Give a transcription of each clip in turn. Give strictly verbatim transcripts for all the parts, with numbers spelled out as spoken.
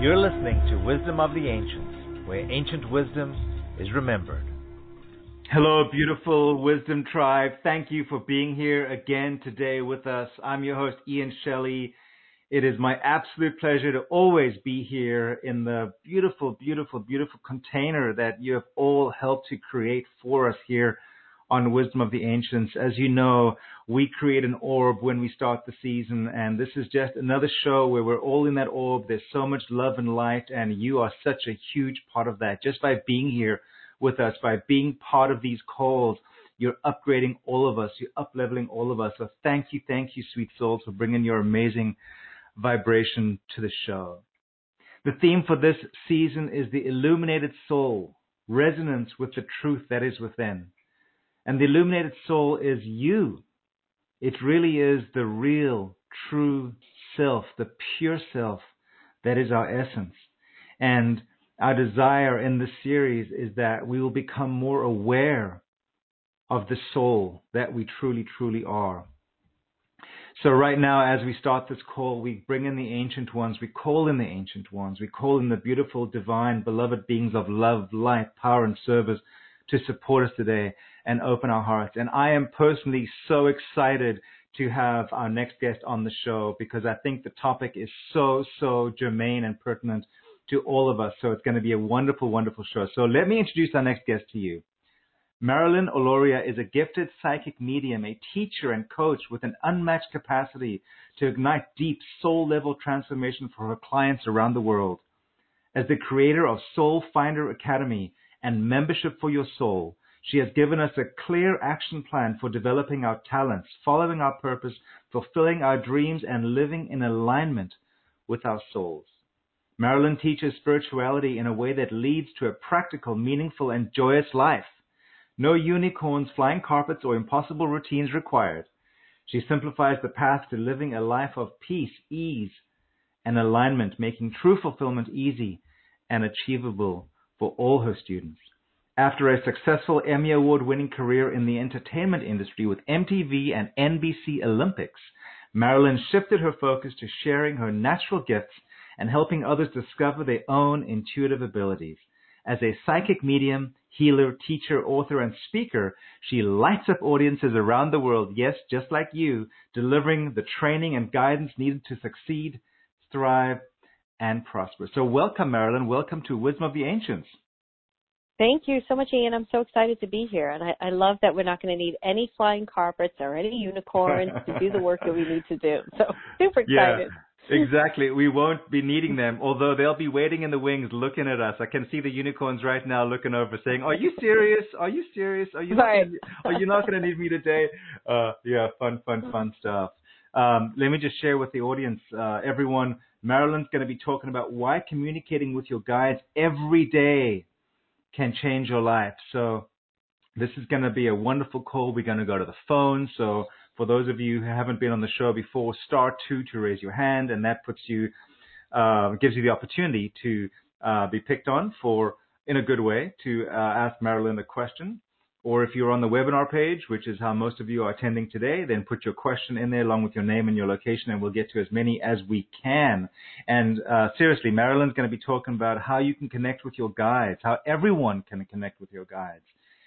You're listening to Wisdom of the Ancients, where ancient wisdom is remembered. Hello, beautiful Wisdom Tribe. Thank you for being here again today with us. I'm your host, Ian Shelley. It is my absolute pleasure to always be here in the beautiful, beautiful, beautiful container that you have all helped to create for us here on Wisdom of the Ancients. As you know, we create an orb when we start the season, and this is just another show where we're all in that orb. There's so much love and light, and you are such a huge part of that. Just by being here with us, by being part of these calls, you're upgrading all of us. You're up-leveling all of us. So thank you, thank you, sweet souls, for bringing your amazing vibration to the show. The theme for this season is the illuminated soul, resonance with the truth that is within. And the illuminated soul is you. It really is the real, true self, the pure self that is our essence. And our desire in this series is that we will become more aware of the soul that we truly, truly are. So right now, as we start this call, we bring in the ancient ones. We call in the ancient ones. We call in the beautiful, divine, beloved beings of love, light, power, and service to support us today and open our hearts. And I am personally so excited to have our next guest on the show because I think the topic is so, so germane and pertinent to all of us. So it's going to be a wonderful, wonderful show. So let me introduce our next guest to you. Marilyn Oloria is a gifted psychic medium, a teacher and coach with an unmatched capacity to ignite deep soul-level transformation for her clients around the world. As the creator of Soul Finder Academy and Membership for Your Soul, she has given us a clear action plan for developing our talents, following our purpose, fulfilling our dreams, and living in alignment with our souls. Marilyn teaches spirituality in a way that leads to a practical, meaningful, and joyous life. No unicorns, flying carpets, or impossible routines required. She simplifies the path to living a life of peace, ease, and alignment, making true fulfillment easy and achievable for all her students. After a successful Emmy Award-winning career in the entertainment industry with M T V and N B C Olympics, Marilyn shifted her focus to sharing her natural gifts and helping others discover their own intuitive abilities. As a psychic medium, healer, teacher, author, and speaker, she lights up audiences around the world, yes, just like you, delivering the training and guidance needed to succeed, thrive, and prosper. So welcome, Marilyn. Welcome to Wisdom of the Ancients. Thank you so much, Ian. I'm so excited to be here. And I, I love that we're not going to need any flying carpets or any unicorns to do the work that we need to do. So super excited. Yeah, exactly. We won't be needing them, although they'll be waiting in the wings looking at us. I can see the unicorns right now looking over saying, are you serious? Are you serious? Are you not right. gonna, are you not going to need me today? Uh, yeah, fun, fun, fun stuff. Um, let me just share with the audience, uh, everyone, Marilyn's going to be talking about why communicating with your guides every day can change your life. So this is going to be a wonderful call. We're going to go to the phone. So for those of you who haven't been on the show before, star two to raise your hand, and that puts you, uh, gives you the opportunity to uh, be picked on for, in a good way, to uh, ask Marilyn a question. Or if you're on the webinar page, which is how most of you are attending today, then put your question in there along with your name and your location, and we'll get to as many as we can. And uh, seriously, Marilyn's going to be talking about how you can connect with your guides, how everyone can connect with your guides,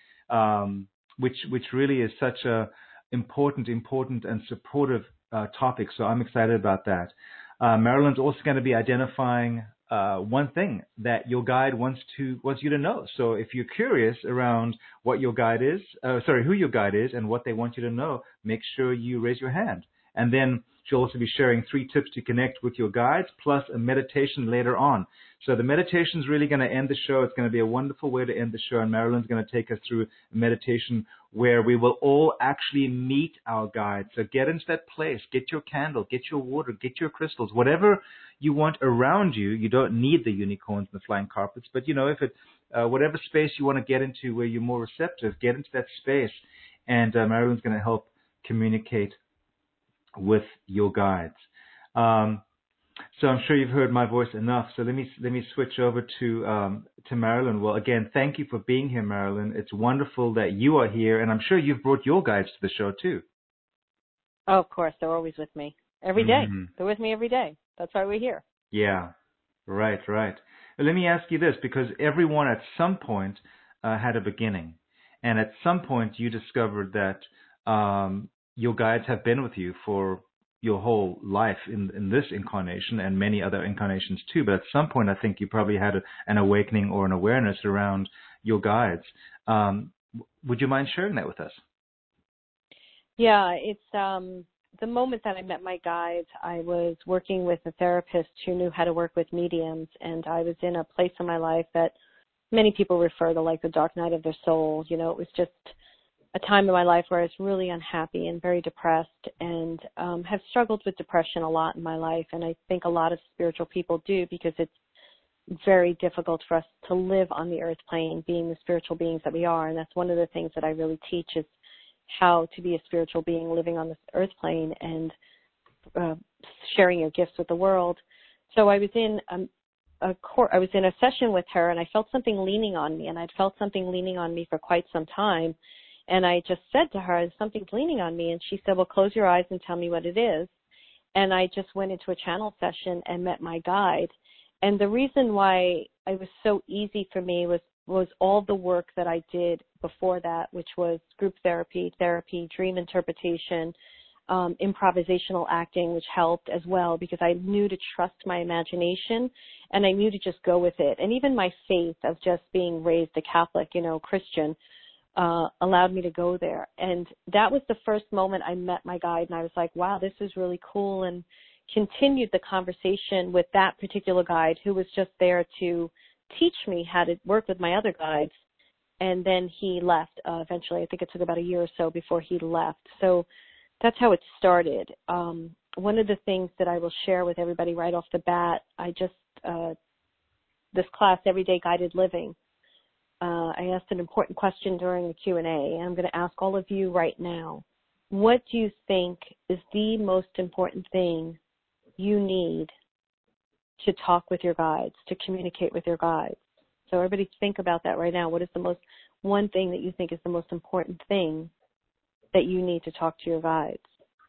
um, which which really is such a important, important and supportive uh, topic. So I'm excited about that. Uh, Marilyn's also going to be identifying Uh, one thing that your guide wants to wants you to know. So if you're curious around what your guide is, uh, sorry, who your guide is and what they want you to know, make sure you raise your hand. And then she'll also be sharing three tips to connect with your guides, plus a meditation later on. So the meditation is really going to end the show. It's going to be a wonderful way to end the show, and Marilyn's going to take us through a meditation where we will all actually meet our guides. So get into that place, get your candle, get your water, get your crystals, whatever you want around you. You don't need the unicorns and the flying carpets, but you know, if it, uh, whatever space you want to get into where you're more receptive, get into that space, and uh, Marilyn's going to help communicate with your guides. Um, so I'm sure you've heard my voice enough. So let me let me switch over to um, to Marilyn. Well, again, thank you for being here, Marilyn. It's wonderful that you are here, and I'm sure you've brought your guides to the show too. Oh, of course, they're always with me every day. Mm-hmm. They're with me every day. That's why we're here. Yeah, Right, right. Let me ask you this, because everyone at some point uh, had a beginning. And at some point you discovered that um, your guides have been with you for your whole life in, in this incarnation and many other incarnations too. But at some point, I think you probably had a, an awakening or an awareness around your guides. Um, would you mind sharing that with us? Yeah, it's um, the moment that I met my guides, I was working with a therapist who knew how to work with mediums, and I was in a place in my life that many people refer to like the dark night of their soul. You know, it was just a time in my life where I was really unhappy and very depressed, and um, have struggled with depression a lot in my life. And I think a lot of spiritual people do, because it's very difficult for us to live on the earth plane, being the spiritual beings that we are. And that's one of the things that I really teach, is how to be a spiritual being living on this earth plane and uh, sharing your gifts with the world. So I was in um, a court, I was in a session with her, and I felt something leaning on me, and I'd felt something leaning on me for quite some time. And I just said to her, something's leaning on me. And she said, well, close your eyes and tell me what it is. And I just went into a channel session and met my guide. And the reason why it was so easy for me was, was all the work that I did before that, which was group therapy, therapy, dream interpretation, um, improvisational acting, which helped as well, because I knew to trust my imagination and I knew to just go with it. And even my faith of just being raised a Catholic, you know, Christian, Uh, allowed me to go there. And that was the first moment I met my guide, and I was like, wow, this is really cool, and continued the conversation with that particular guide, who was just there to teach me how to work with my other guides. And then he left uh, eventually. I think it took about a year or so before he left. So that's how it started. Um, one of the things that I will share with everybody right off the bat, I just, uh, this class, Everyday Guided Living, Uh, I asked an important question during the Q and A, and I'm going to ask all of you right now. What do you think is the most important thing you need to talk with your guides, to communicate with your guides? So everybody think about that right now. What is the most, one thing that you think is the most important thing that you need to talk to your guides?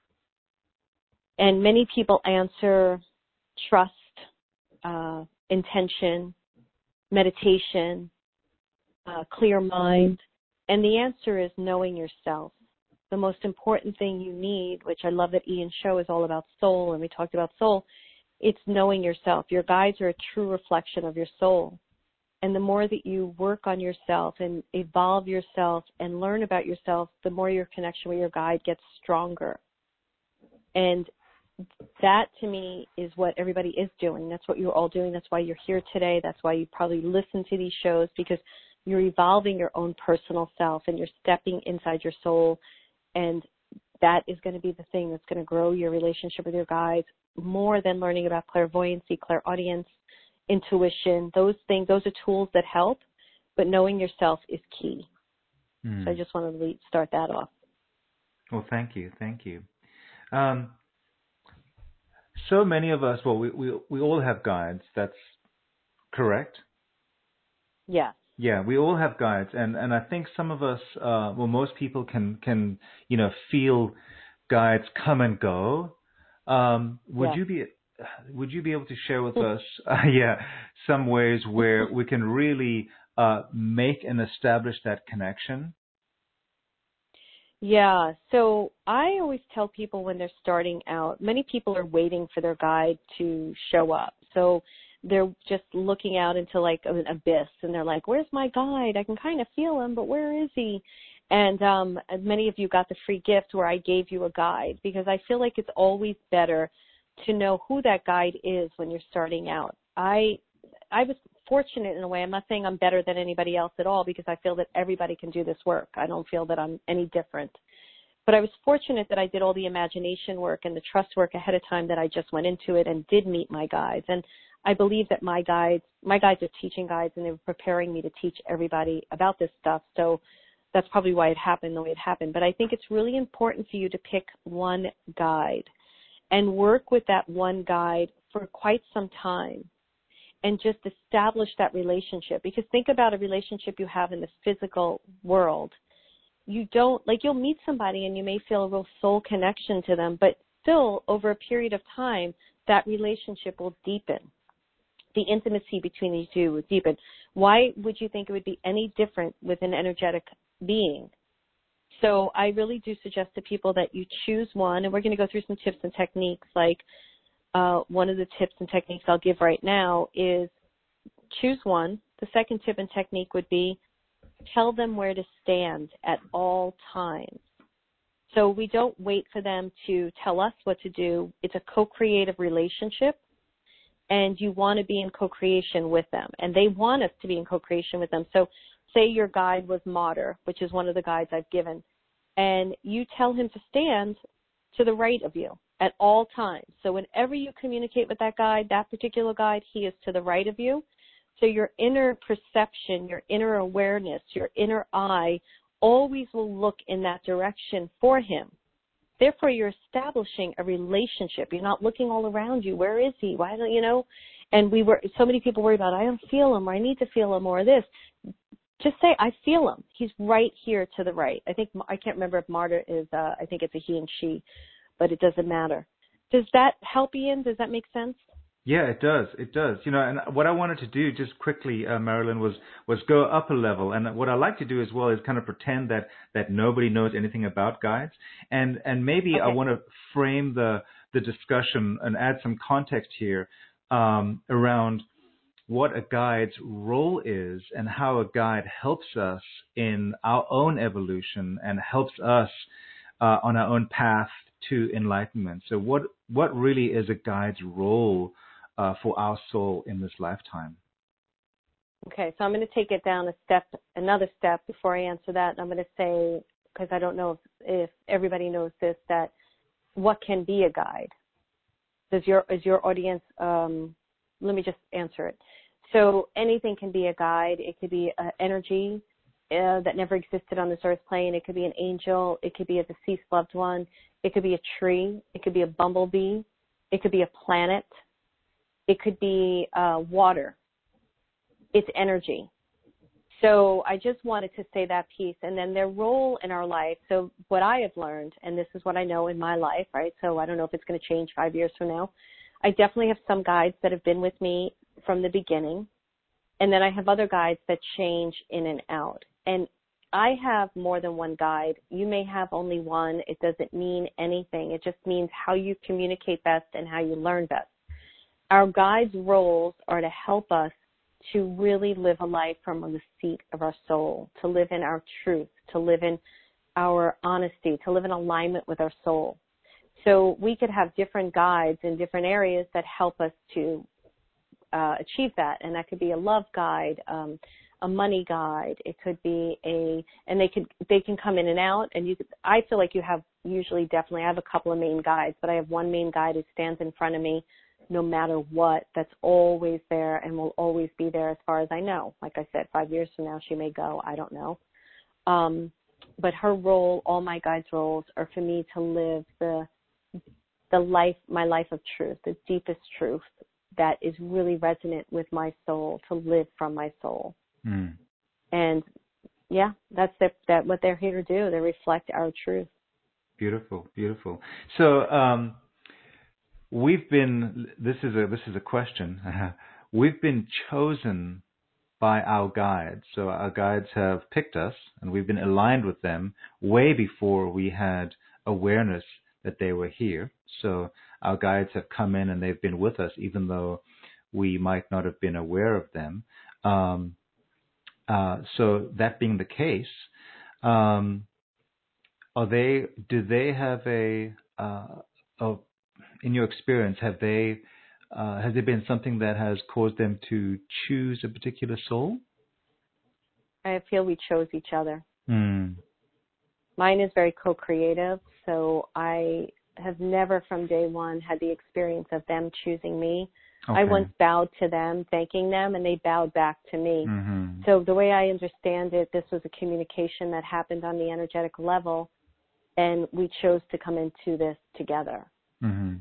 And many people answer trust, uh, intention, meditation, Uh, clear mind, and the answer is knowing yourself. The most important thing you need, which I love that Ian's show is all about soul, and we talked about soul, it's knowing yourself. Your guides are a true reflection of your soul. And the more that you work on yourself and evolve yourself and learn about yourself, the more your connection with your guide gets stronger. And that, to me, is what everybody is doing. That's what you're all doing. That's why you're here today. That's why you probably listen to these shows, because you're evolving your own personal self and you're stepping inside your soul. And that is going to be the thing that's going to grow your relationship with your guides more than learning about clairvoyancy, clairaudience, intuition. Those things, those are tools that help, but knowing yourself is key. Mm. So I just wanted to start that off. Well, thank you. Thank you. Um, so many of us, well, we, we, we all have guides. That's correct? Yeah. Yeah, we all have guides, and, and I think some of us, uh, well, most people can, can, you know, feel guides come and go. Um, would yeah. you be, would you be able to share with us, uh, yeah, some ways where we can really uh, make and establish that connection? Yeah, so I always tell people when they're starting out, many people are waiting for their guide to show up. So they're just looking out into like an abyss, and they're like, where's my guide? I can kind of feel him, but where is he? And um, many of you got the free gift where I gave you a guide, because I feel like it's always better to know who that guide is when you're starting out. I I was fortunate in a way. I'm not saying I'm better than anybody else at all, because I feel that everybody can do this work. I don't feel that I'm any different. But I was fortunate that I did all the imagination work and the trust work ahead of time, that I just went into it and did meet my guides. And I believe that my guides, my guides are teaching guides, and they were preparing me to teach everybody about this stuff. So that's probably why it happened the way it happened. But I think it's really important for you to pick one guide and work with that one guide for quite some time and just establish that relationship. Because think about a relationship you have in the physical world. You don't, like, you'll meet somebody and you may feel a real soul connection to them, but still over a period of time, that relationship will deepen, the intimacy between the two would deepen. Why would you think it would be any different with an energetic being? So I really do suggest to people that you choose one, and we're going to go through some tips and techniques. Like uh, one of the tips and techniques I'll give right now is choose one. The second tip and technique would be tell them where to stand at all times. So we don't wait for them to tell us what to do. It's a co-creative relationship, and you want to be in co-creation with them, and they want us to be in co-creation with them. So say your guide was Mater, which is one of the guides I've given, and you tell him to stand to the right of you at all times. So whenever you communicate with that guide, that particular guide, he is to the right of you. So your inner perception, your inner awareness, your inner eye always will look in that direction for him. Therefore, you're establishing a relationship. You're not looking all around you. Where is he? Why don't you know? And we were, so many people worry about, I don't feel him, or I need to feel him, or this. Just say, I feel him. He's right here to the right. I think, I can't remember if Marta is, uh, I think it's a he and she, but it doesn't matter. Does that help, Ian? Does that make sense? Yeah, it does. It does. You know, and what I wanted to do just quickly, uh, Marilyn, was was go up a level. And what I like to do as well is kind of pretend that that nobody knows anything about guides. And and maybe okay. I want to frame the the discussion and add some context here um, around what a guide's role is and how a guide helps us in our own evolution and helps us uh, on our own path to enlightenment. So what what really is a guide's role Uh, for our soul in this lifetime? Okay, so I'm going to take it down a step, another step before I answer that. And I'm going to say, because I don't know if, if everybody knows this, that what can be a guide? Does your is your audience? Um, let me just answer it. So anything can be a guide. It could be an energy uh, that never existed on this earth plane. It could be an angel. It could be a deceased loved one. It could be a tree. It could be a bumblebee. It could be a planet. It could be uh, water. It's energy. So I just wanted to say that piece. And then their role in our life. So what I have learned, and this is what I know in my life, right? So I don't know if it's going to change five years from now. I definitely have some guides that have been with me from the beginning. And then I have other guides that change in and out. And I have more than one guide. You may have only one. It doesn't mean anything. It just means how you communicate best and how you learn best. Our guides' roles are to help us to really live a life from the seat of our soul, to live in our truth, to live in our honesty, to live in alignment with our soul. So we could have different guides in different areas that help us to uh, achieve that. And that could be a love guide, um, a money guide. It could be a, and they could, they can come in and out. And you could, I feel like you have usually definitely, I have a couple of main guides, but I have one main guide who stands in front of me no matter what, that's always there and will always be there as far as I know. Like I said, five years from now, she may go. I don't know. Um, but her role, all my guides' roles, are for me to live the the life, my life of truth, the deepest truth that is really resonant with my soul, to live from my soul. Mm. And, yeah, that's the, that what they're here to do. They reflect our truth. Beautiful, beautiful. So, um, We've been, this is a, this is a question. We've been chosen by our guides. So our guides have picked us and we've been aligned with them way before we had awareness that they were here. So our guides have come in and they've been with us even though we might not have been aware of them. Um, uh, so that being the case, um, are they, do they have a, uh, a in your experience, have they, uh, has there been something that has caused them to choose a particular soul? I feel we chose each other. Mm. Mine is very co-creative, so I have never from day one had the experience of them choosing me. Okay. I once bowed to them, thanking them, and they bowed back to me. Mm-hmm. So the way I understand it, this was a communication that happened on the energetic level, and we chose to come into this together. Mm-hmm.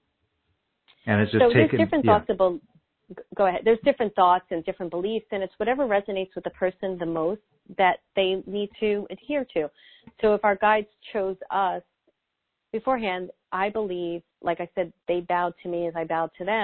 And it's just so taken, there's different yeah. thoughts about, go ahead, there's different thoughts and different beliefs, and it's whatever resonates with the person the most that they need to adhere to. So if our guides chose us beforehand, I believe, like I said, they bowed to me as I bowed to them.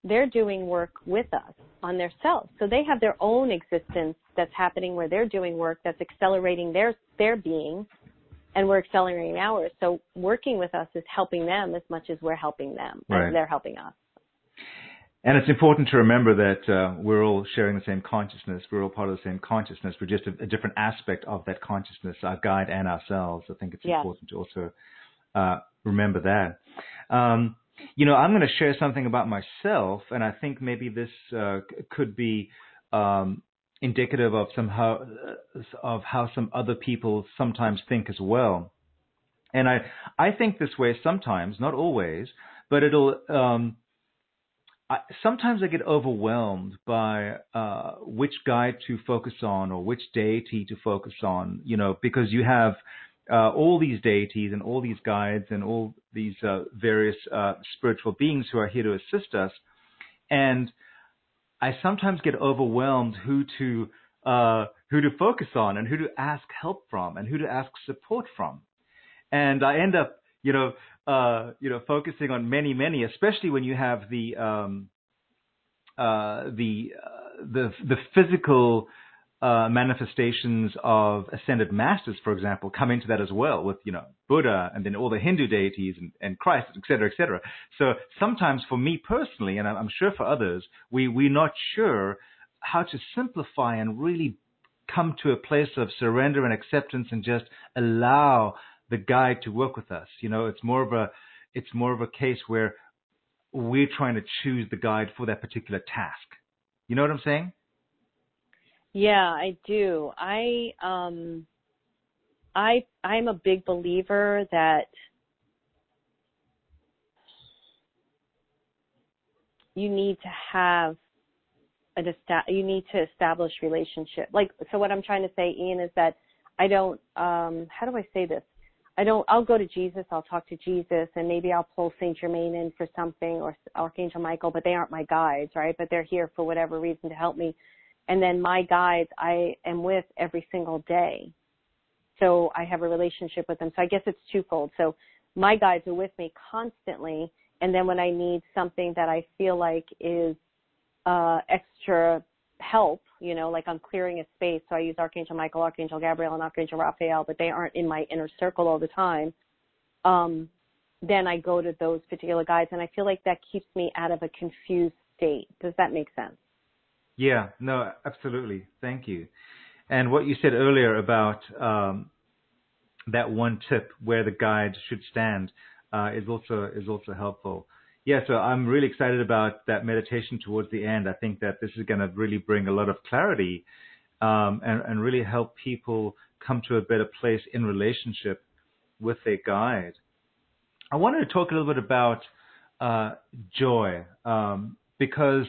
they're doing work with us on their selves. So they have their own existence that's happening where they're doing work that's accelerating their, their being, and we're accelerating ours. So working with us is helping them as much as we're helping them, right. as they're helping us. And it's important to remember that uh, we're all sharing the same consciousness. We're all part of the same consciousness. We're just a, a different aspect of that consciousness, our guide and ourselves. I think it's yes. important to also uh, remember that. Um, you know, I'm going to share something about myself, and I think maybe this uh, could be um, indicative of some how, of how some other people sometimes think as well. And I, I think this way sometimes, not always, but it'll... Um, I, sometimes I get overwhelmed by uh, which guide to focus on or which deity to focus on, you know, because you have uh, all these deities and all these guides and all these uh, various uh, spiritual beings who are here to assist us. And I sometimes get overwhelmed who to uh, who to focus on and who to ask help from and who to ask support from. And I end up, you know, Uh, you know, focusing on many, many, especially when you have the um, uh, the uh, the the physical uh, manifestations of ascended masters, for example, come into that as well, with you know Buddha and then all the Hindu deities and, and Christ, et cetera, et cetera. So sometimes, for me personally, and I'm sure for others, we we're not sure how to simplify and really come to a place of surrender and acceptance and just allow the guide to work with us. You know, it's more of a, it's more of a case where we're trying to choose the guide for that particular task. You know what I'm saying? Yeah, I do. I, um, I, I'm a big believer that you need to have an esta- you need to establish relationship. Like, so what I'm trying to say, Ian, is that I don't, um, how do I say this? I don't, I'll go to Jesus, I'll talk to Jesus, and maybe I'll pull Saint Germain in for something, or Archangel Michael, but they aren't my guides, right? But they're here for whatever reason to help me. And then my guides I am with every single day. So I have a relationship with them. So I guess it's twofold. So my guides are with me constantly, and then when I need something that I feel like is uh, extra help, you know, like I'm clearing a space, so I use Archangel Michael, Archangel Gabriel, and Archangel Raphael, but they aren't in my inner circle all the time. Um, then I go to those particular guides, and I feel like that keeps me out of a confused state. Does that make sense? Yeah, no, absolutely. Thank you. And what you said earlier about um, that one tip where the guide should stand uh, is also is also helpful. Yeah, so I'm really excited about that meditation towards the end. I think that this is going to really bring a lot of clarity um, and, and really help people come to a better place in relationship with their guide. I wanted to talk a little bit about uh, joy um, because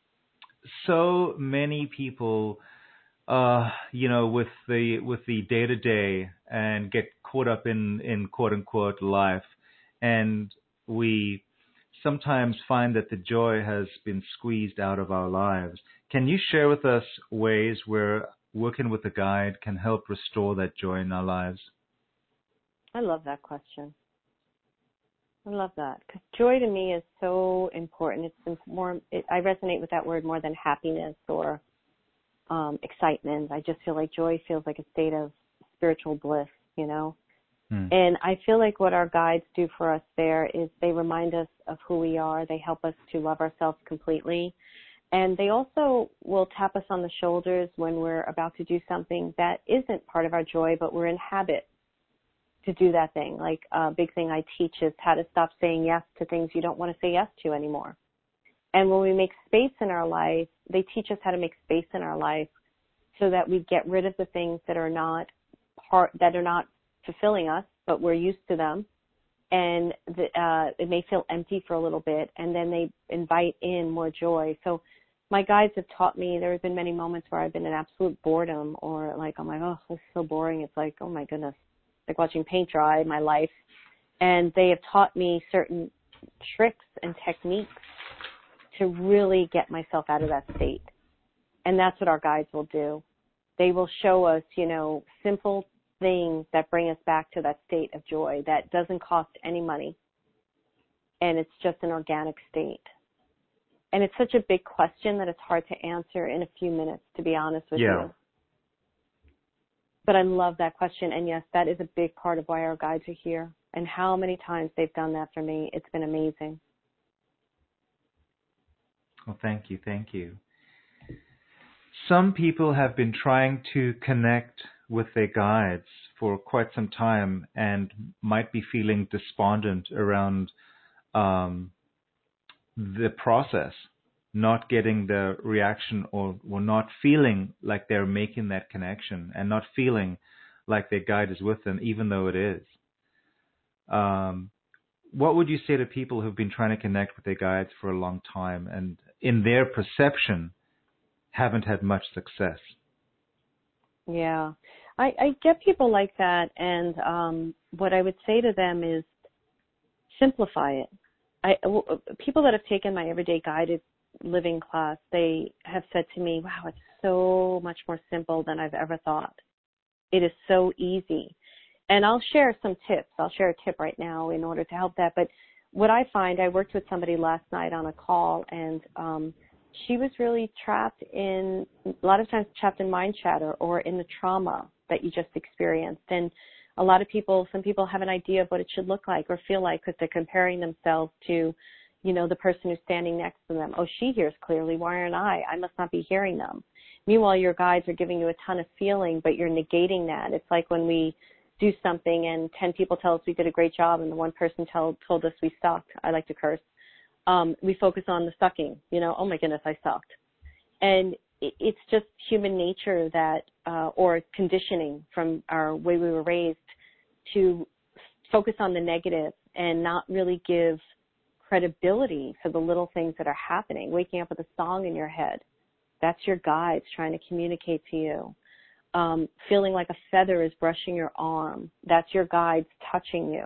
so many people, uh, you know, with the with the day to day and get caught up in in quote unquote life, and we sometimes find that the joy has been squeezed out of our lives. Can you share with us ways where working with a guide can help restore that joy in our lives? I love that question. I love that, because joy to me is so important. It's more. It, I resonate with that word more than happiness or um, excitement. I just feel like joy feels like a state of spiritual bliss, you know. Hmm. And I feel like what our guides do for us there is they remind us of who we are. They help us to love ourselves completely. And they also will tap us on the shoulders when we're about to do something that isn't part of our joy, but we're in habit to do that thing. Like a big thing I teach is how to stop saying yes to things you don't want to say yes to anymore. And when we make space in our life, they teach us how to make space in our life so that we get rid of the things that are not part, that are not fulfilling us, but we're used to them. And the, uh, it may feel empty for a little bit, and then they invite in more joy. So my guides have taught me, there have been many moments where I've been in absolute boredom, or like, I'm like, oh, this is so boring. It's like, oh my goodness, like watching paint dry, my life. And they have taught me certain tricks and techniques to really get myself out of that state. And that's what our guides will do. They will show us, you know, simple things that bring us back to that state of joy that doesn't cost any money. And it's just an organic state. And it's such a big question that it's hard to answer in a few minutes, to be honest with yeah. you. But I love that question. And yes, that is a big part of why our guides are here. And how many times they've done that for me. It's been amazing. Well, thank you. Thank you. Some people have been trying to connect with their guides for quite some time and might be feeling despondent around um, the process, not getting the reaction or, or not feeling like they're making that connection and not feeling like their guide is with them, even though it is. Um, what would you say to people who've been trying to connect with their guides for a long time and in their perception haven't had much success? Yeah, I, I get people like that. And um, what I would say to them is simplify it. I, w- people that have taken my Everyday Guided Living class, they have said to me, wow, it's so much more simple than I've ever thought. It is so easy. And I'll share some tips. I'll share a tip right now in order to help that. But what I find, I worked with somebody last night on a call, and um, she was really trapped in, a lot of times trapped in mind chatter or in the trauma that you just experienced. And a lot of people, some people have an idea of what it should look like or feel like because they're comparing themselves to, you know, the person who's standing next to them. Oh, she hears clearly. Why aren't I? I must not be hearing them. Meanwhile, your guides are giving you a ton of feeling, but you're negating that. It's like when we do something and ten people tell us we did a great job and the one person tell, told us we sucked. I like to curse. Um, we focus on the sucking, you know, oh my goodness, I sucked. And it, it's just human nature that, uh, or conditioning from our way we were raised to focus on the negative and not really give credibility for the little things that are happening. Waking up with a song in your head, that's your guides trying to communicate to you. Um, feeling like a feather is brushing your arm, that's your guides touching you.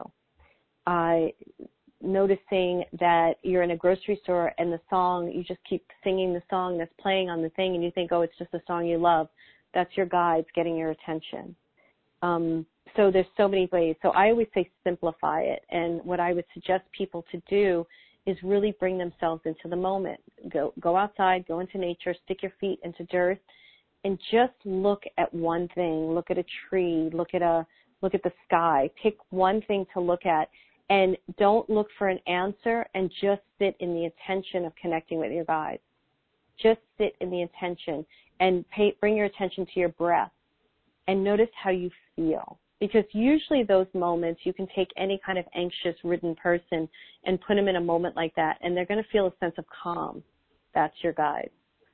Uh, noticing that you're in a grocery store and the song, you just keep singing the song that's playing on the thing and you think, oh, it's just a song you love. That's your guides getting your attention. Um, so there's so many ways. So I always say simplify it. And what I would suggest people to do is really bring themselves into the moment. Go, go outside, go into nature, stick your feet into dirt, and just look at one thing. Look at a tree, look at a, look at the sky. Pick one thing to look at. And don't look for an answer and just sit in the attention of connecting with your guides. Just sit in the attention and pay, bring your attention to your breath and notice how you feel. Because usually those moments, you can take any kind of anxious ridden person and put them in a moment like that, and they're going to feel a sense of calm. That's your guide.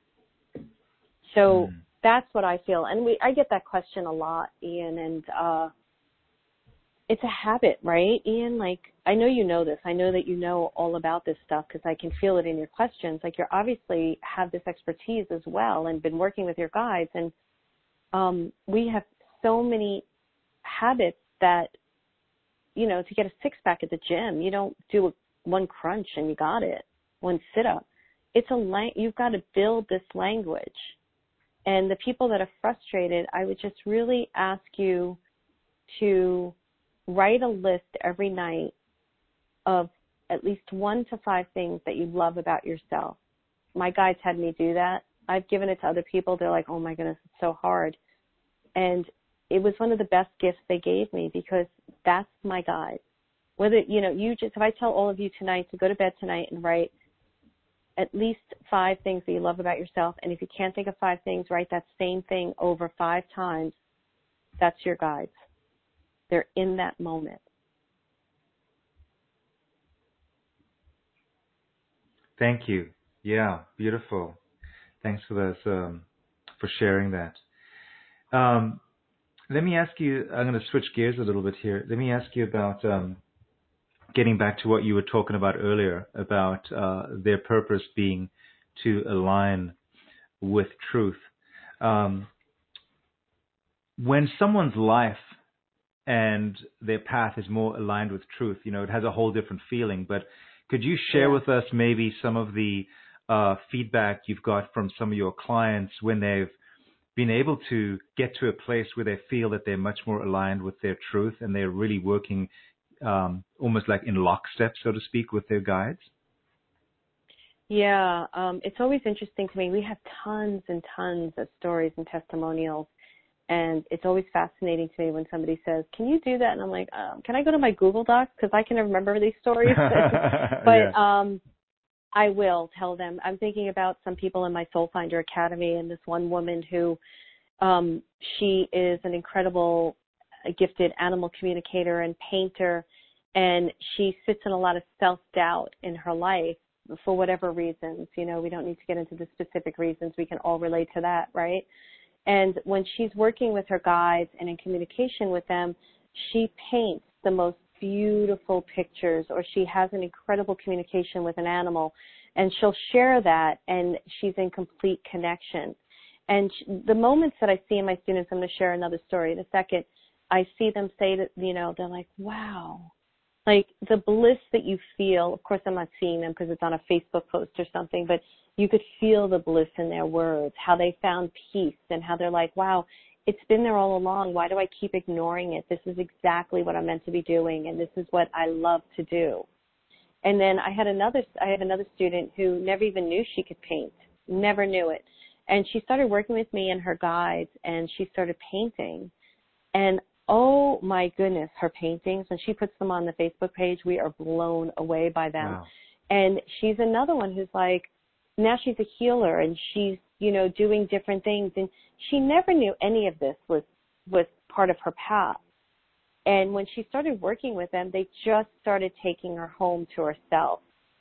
So mm. that's what I feel. And we, I get that question a lot, Ian, and uh, it's a habit, right, Ian? Like, I know you know this. I know that you know all about this stuff because I can feel it in your questions. Like, you obviously have this expertise as well and been working with your guides. And um, we have so many habits that, you know, to get a six-pack at the gym, you don't do a, one crunch and you got it, one sit-up. It's a lang- you've got to build this language. And the people that are frustrated, I would just really ask you to write a list every night of at least one to five things that you love about yourself. My guides had me do that. I've given it to other people. They're like, oh, my goodness, it's so hard. And it was one of the best gifts they gave me because that's my guide. Whether, you know, you just, if I tell all of you tonight to go to bed tonight and write at least five things that you love about yourself, and if you can't think of five things, write that same thing over five times, that's your guides. They're in that moment. Thank you. Yeah, beautiful. Thanks for this, um, for sharing that. Um, let me ask you, I'm going to switch gears a little bit here. Let me ask you about um, getting back to what you were talking about earlier, about uh, their purpose being to align with truth. Um, when someone's life and their path is more aligned with truth, you know, it has a whole different feeling. But could you share yeah. with us maybe some of the uh, feedback you've got from some of your clients when they've been able to get to a place where they feel that they're much more aligned with their truth and they're really working um, almost like in lockstep, so to speak, with their guides? Yeah, um, it's always interesting to me. We have tons and tons of stories and testimonials, and it's always fascinating to me when somebody says, "Can you do that?" And I'm like, um, "Can I go to my Google Docs because I can remember these stories?" But yeah. um, I will tell them. I'm thinking about some people in my Soul Finder Academy, and this one woman who um, she is an incredible, uh, gifted animal communicator and painter, and she sits in a lot of self-doubt in her life for whatever reasons. You know, we don't need to get into the specific reasons. We can all relate to that, right? And when she's working with her guides and in communication with them, she paints the most beautiful pictures, or she has an incredible communication with an animal, and she'll share that, and she's in complete connection. And the moments that I see in my students, I'm going to share another story in a second, I see them say that, you know, they're like, wow. Like the bliss that you feel, of course I'm not seeing them because it's on a Facebook post or something, but you could feel the bliss in their words, how they found peace, and how they're like, wow, it's been there all along. Why do I keep ignoring it? This is exactly what I'm meant to be doing, and this is what I love to do. And then I had another, I have another student who never even knew she could paint, never knew it. And she started working with me and her guides, and she started painting. And oh my goodness, her paintings, when she puts them on the Facebook page, we are blown away by them. Wow. And she's another one who's like, now she's a healer, and she's, you know, doing different things. And she never knew any of this was, was part of her path. And when she started working with them, they just started taking her home to herself.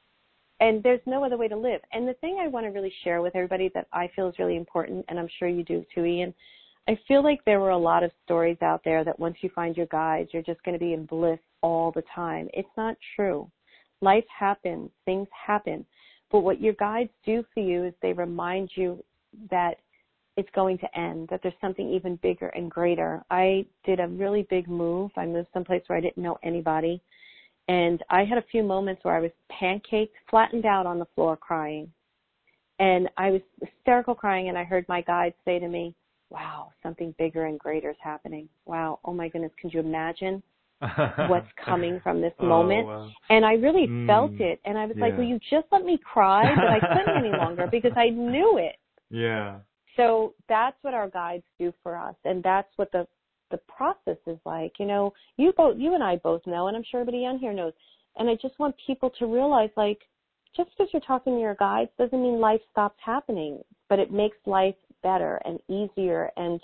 And there's no other way to live. And the thing I want to really share with everybody that I feel is really important, and I'm sure you do too, Ian, I feel like there were a lot of stories out there that once you find your guides, you're just going to be in bliss all the time. It's not true. Life happens. Things happen. But what your guides do for you is they remind you that it's going to end, that there's something even bigger and greater. I did a really big move. I moved someplace where I didn't know anybody. And I had a few moments where I was pancaked, flattened out on the floor crying. And I was hysterical crying, and I heard my guide say to me, wow, something bigger and greater is happening. Wow, oh my goodness, can you imagine what's coming from this oh, moment? wow. And I really mm, felt it. And I was yeah. like, will you just let me cry? But I couldn't any longer because I knew it. Yeah. So that's what our guides do for us. And that's what the, the process is like. You know, you both, you and I both know, and I'm sure everybody on here knows. And I just want people to realize, like, just because you're talking to your guides doesn't mean life stops happening, but it makes life better and easier and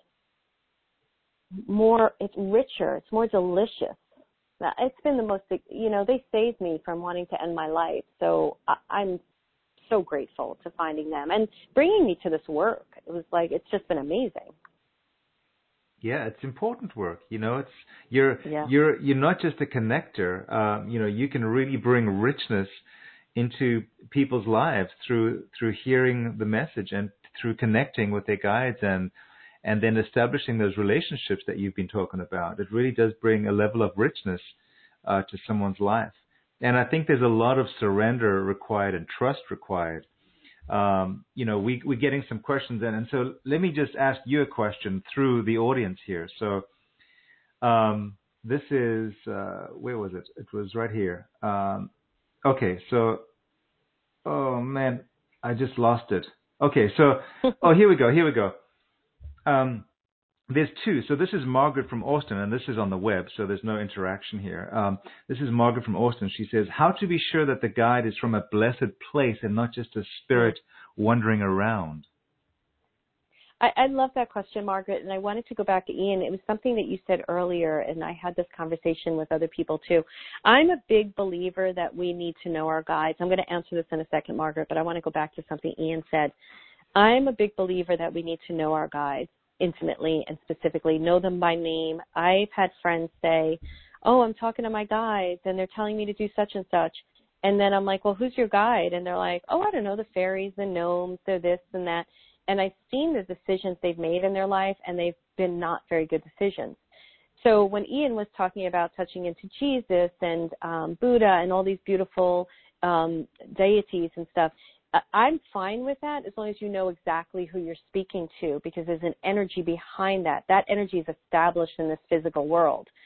more, it's richer, it's more delicious. Now, it's been the most, you know, they saved me from wanting to end my life. So I, I'm so grateful to finding them and bringing me to this work. It was like, it's just been amazing. Yeah, it's important work. You know, it's you're yeah. you're you're not just a connector. Um, you know, you can really bring richness into people's lives through through hearing the message and through connecting with their guides and and then establishing those relationships that you've been talking about. It really does bring a level of richness uh, to someone's life. And I think there's a lot of surrender required and trust required. Um, you know, we, we're getting some questions in. And so let me just ask you a question through the audience here. So um, this is, uh, where was it? It was right here. Um, okay, so, oh, man, I just lost it. Okay, so, oh, here we go, here we go. Um, There's two. So this is Margaret from Austin, and this is on the web, so there's no interaction here. Um, this is Margaret from Austin. She says, how to be sure that the guide is from a blessed place and not just a spirit wandering around? I, I love that question, Margaret, and I wanted to go back to Ian. It was something that you said earlier, and I had this conversation with other people too. I'm a big believer that we need to know our guides. I'm going to answer this in a second, Margaret, but I want to go back to something Ian said. I'm a big believer that we need to know our guides intimately and specifically, know them by name. I've had friends say, oh, I'm talking to my guides, and they're telling me to do such and such. And then I'm like, well, who's your guide? And they're like, oh, I don't know, the fairies, the gnomes, they're this and that. And I've seen the decisions they've made in their life, and they've been not very good decisions. So when Ian was talking about touching into Jesus and um, Buddha and all these beautiful um, deities and stuff, I'm fine with that as long as you know exactly who you're speaking to, because there's an energy behind that. That energy is established in this physical world.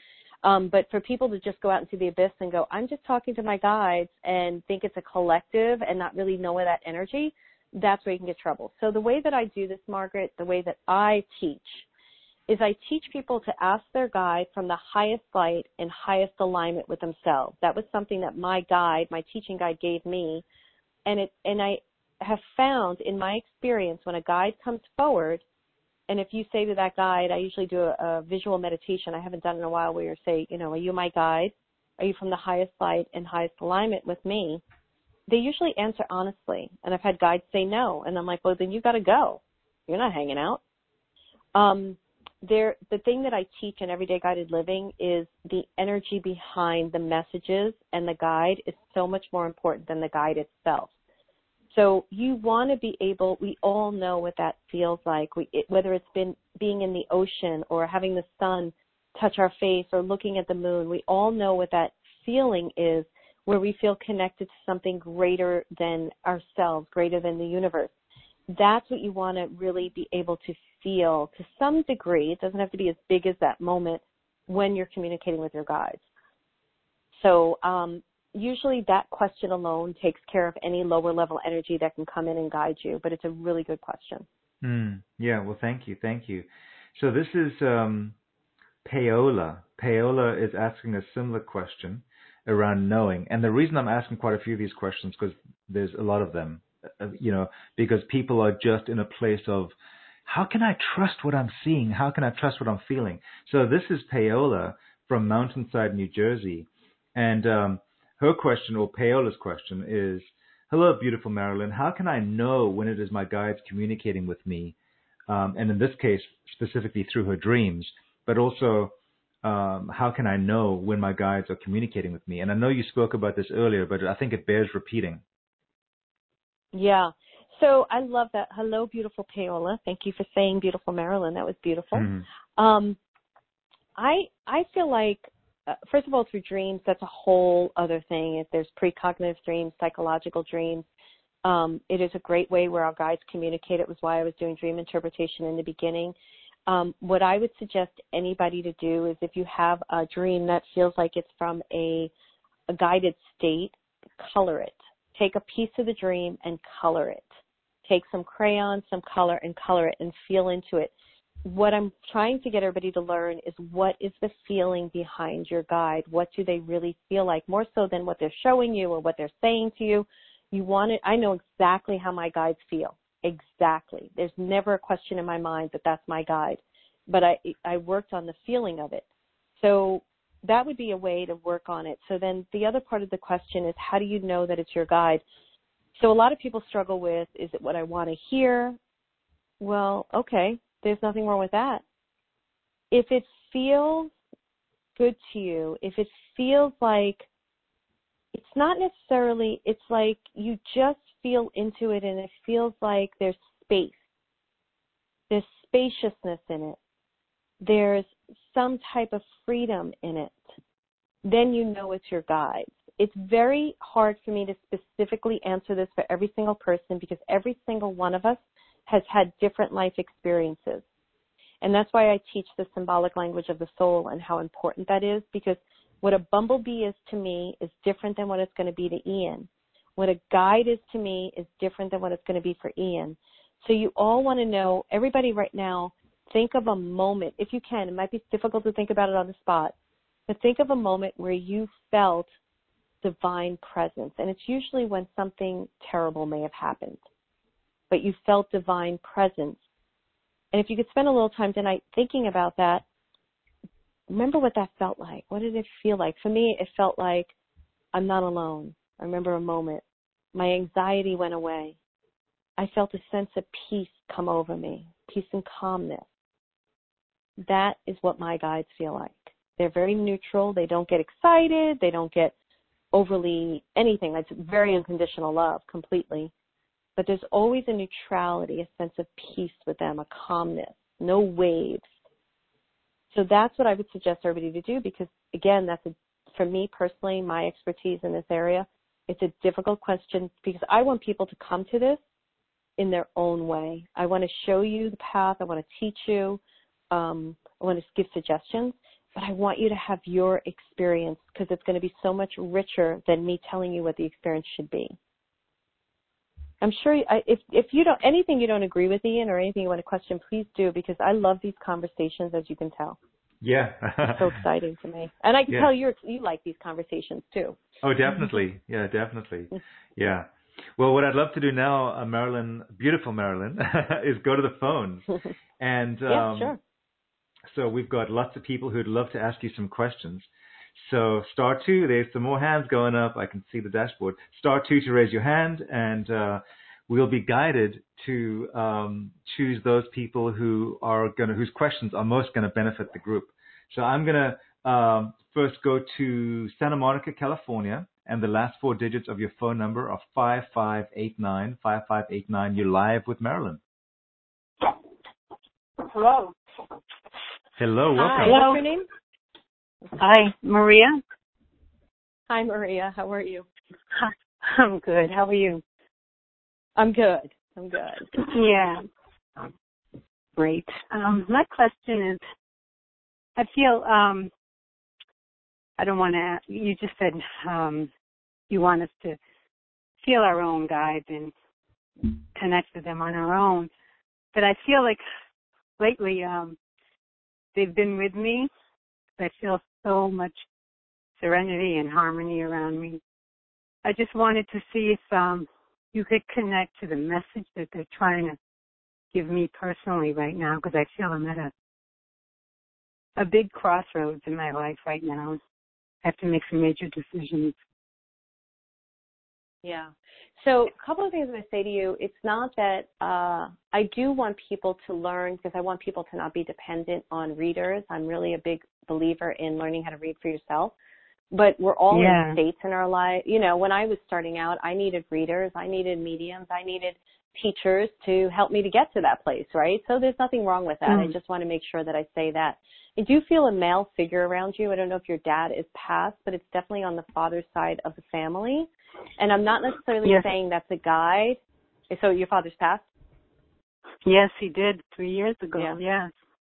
Um, but for people to just go out into the abyss and go, I'm just talking to my guides and think it's a collective and not really know that energy, that's where you can get trouble. So the way that I do this, Margaret, the way that I teach is I teach people to ask their guide from the highest light and highest alignment with themselves. That was something that my guide, my teaching guide gave me. And it, and I have found in my experience when a guide comes forward, and if you say to that guide, I usually do a, a visual meditation. I haven't done it in a while where you say, you know, are you my guide? Are you from the highest light and highest alignment with me? They usually answer honestly. And I've had guides say no. And I'm like, well, then you got to go. You're not hanging out. Um, there, the thing that I teach in Everyday Guided Living is the energy behind the messages, and the guide is so much more important than the guide itself. So you want to be able, we all know what that feels like, we, it, whether it's been being in the ocean or having the sun touch our face or looking at the moon. We all know what that feeling is, where we feel connected to something greater than ourselves, greater than the universe. That's what you want to really be able to feel to some degree. It doesn't have to be as big as that moment when you're communicating with your guides. So um, usually that question alone takes care of any lower level energy that can come in and guide you, but it's a really good question. Mm, yeah, well, thank you, thank you. So this is um, Paola. Paola is asking a similar question around knowing. And the reason I'm asking quite a few of these questions, because there's a lot of them, uh, you know, because people are just in a place of, how can I trust what I'm seeing? How can I trust what I'm feeling? So this is Paola from Mountainside, New Jersey. And um, her question, or Paola's question, is, hello, beautiful Marilyn. How can I know when it is my guides communicating with me? Um, and in this case, specifically through her dreams, but also um, how can I know when my guides are communicating with me? And I know you spoke about this earlier, but I think it bears repeating. Yeah. So I love that. Hello, beautiful Paola. Thank you for saying beautiful Marilyn. That was beautiful. Mm-hmm. Um, I I feel like, uh, first of all, through dreams, that's a whole other thing. If there's precognitive dreams, psychological dreams, um, it is a great way where our guides communicate. It was why I was doing dream interpretation in the beginning. Um, what I would suggest anybody to do is if you have a dream that feels like it's from a, a guided state, color it. Take a piece of the dream and color it. Take some crayon, some color, and color it and feel into it. What I'm trying to get everybody to learn is what is the feeling behind your guide? What do they really feel like? More so than what they're showing you or what they're saying to you. You want it. I know exactly how my guides feel. Exactly. There's never a question in my mind that that's my guide. But I, I worked on the feeling of it. So that would be a way to work on it. So then the other part of the question is, how do you know that it's your guide? So a lot of people struggle with, is it what I want to hear? Well, okay, there's nothing wrong with that. If it feels good to you, if it feels like, it's not necessarily, it's like you just feel into it and it feels like there's space. There's spaciousness in it. There's some type of freedom in it. Then you know it's your guides. It's very hard for me to specifically answer this for every single person because every single one of us has had different life experiences. And that's why I teach the symbolic language of the soul and how important that is, because what a bumblebee is to me is different than what it's going to be to Ian. What a guide is to me is different than what it's going to be for Ian. So you all want to know, everybody right now, think of a moment, if you can. It might be difficult to think about it on the spot, but think of a moment where you felt divine presence. And it's usually when something terrible may have happened, but you felt divine presence. And if you could spend a little time tonight thinking about that, remember what that felt like. What did it feel like? For me, it felt like I'm not alone. I remember a moment. My anxiety went away. I felt a sense of peace come over me, peace and calmness. That is what my guides feel like. They're very neutral. They don't get excited. They don't get overly anything. That's very unconditional love, completely. But there's always a neutrality, a sense of peace with them, a calmness, no waves. So that's what I would suggest everybody to do because, again, that's a, for me personally, my expertise in this area, it's a difficult question because I want people to come to this in their own way. I want to show you the path. I want to teach you. Um, I want to give suggestions. but I want you to have your experience because it's going to be so much richer than me telling you what the experience should be. I'm sure I, if if you don't anything you don't agree with, Ian, or anything you want to question, please do, because I love these conversations, as you can tell. Yeah. It's so exciting to me. And I can yeah. tell you you like these conversations too. Oh, definitely. Yeah, definitely. Yeah. Well, what I'd love to do now, uh, Marilyn, beautiful Marilyn, is go to the phones. And um, yeah, sure. So we've got lots of people who'd love to ask you some questions. So star two, there's some more hands going up. I can see the dashboard. Star two to raise your hand, and uh, we'll be guided to um, choose those people who are going to, whose questions are most going to benefit the group. So I'm going to um, first go to Santa Monica, California, and the last four digits of your phone number are five five eight nine. five five eight nine. You're live with Marilyn. Hello. Hello, welcome. Hi, Hello. what's your name? Hi, Maria. Hi, Maria. How are you? Hi. I'm good. How are you? I'm good. I'm good. Yeah. Great. Um, my question is, I feel, um, I don't want to, you just said um, you want us to feel our own guides and connect with them on our own. But I feel like lately um, they've been with me. I feel so much serenity and harmony around me. I just wanted to see if um, you could connect to the message that they're trying to give me personally right now, because I feel I'm at a a big crossroads in my life right now. I have to make some major decisions. Yeah. So a couple of things I'm going to say to you. It's not that uh, I do want people to learn, because I want people to not be dependent on readers. I'm really a big believer in learning how to read for yourself. But we're all Yeah. in states in our life. You know, when I was starting out, I needed readers, I needed mediums, I needed teachers to help me to get to that place, right? So there's nothing wrong with that. Mm. I just want to make sure that I say that. I do feel a male figure around you. I don't know if your dad is passed, but it's definitely on the father's side of the family. And I'm not necessarily Yes. saying that's a guide. So your father's passed? Yes, he did three years ago. Yeah. Yes.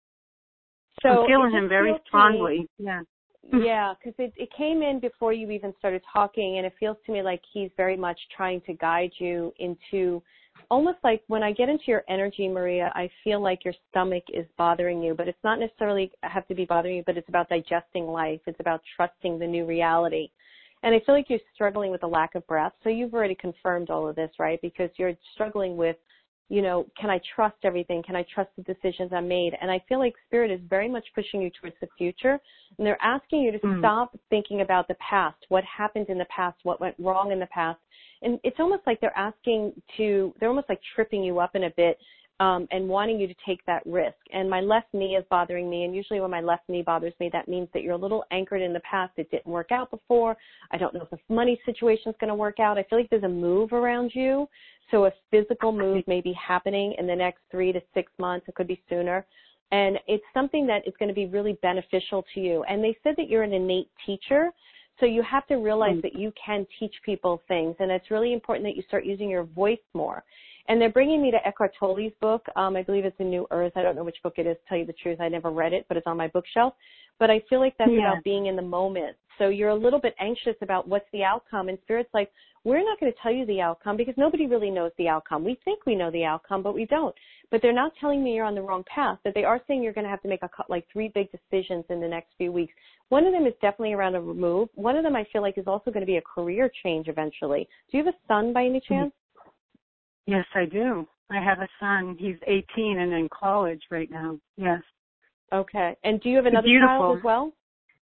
So I'm feeling it him just very feels to strongly. me- Yeah. Yeah, because it, it came in before you even started talking, and it feels to me like he's very much trying to guide you into almost like when I get into your energy, Maria, I feel like your stomach is bothering you, but it's not necessarily have to be bothering you, but it's about digesting life. It's about trusting the new reality. And I feel like you're struggling with a lack of breath. So you've already confirmed all of this, right? Because you're struggling with, you know, can I trust everything? Can I trust the decisions I made? And I feel like Spirit is very much pushing you towards the future. And they're asking you to mm. stop thinking about the past, what happened in the past, what went wrong in the past. And it's almost like they're asking to, they're almost like tripping you up in a bit um, and wanting you to take that risk. And my left knee is bothering me. And usually when my left knee bothers me, that means that you're a little anchored in the past. It didn't work out before. I don't know if the money situation is going to work out. I feel like there's a move around you. So a physical move may be happening in the next three to six months. It could be sooner. And it's something that is going to be really beneficial to you. And they said that you're an innate teacher. So you have to realize that you can teach people things. And it's really important that you start using your voice more. And they're bringing me to Eckhart Tolle's book. Um, I believe it's a New Earth. I don't know which book it is, to tell you the truth. I never read it, but it's on my bookshelf. But I feel like that's yeah. about being in the moment. So you're a little bit anxious about what's the outcome. And Spirit's like, we're not going to tell you the outcome because nobody really knows the outcome. We think we know the outcome, but we don't. But they're not telling me you're on the wrong path. But they are saying you're going to have to make a, like three big decisions in the next few weeks. One of them is definitely around a remove. One of them I feel like is also going to be a career change eventually. Do you have a son by any chance? Yes, I do. I have a son. He's eighteen and in college right now. Yes. Okay. And do you have another Beautiful. child as well?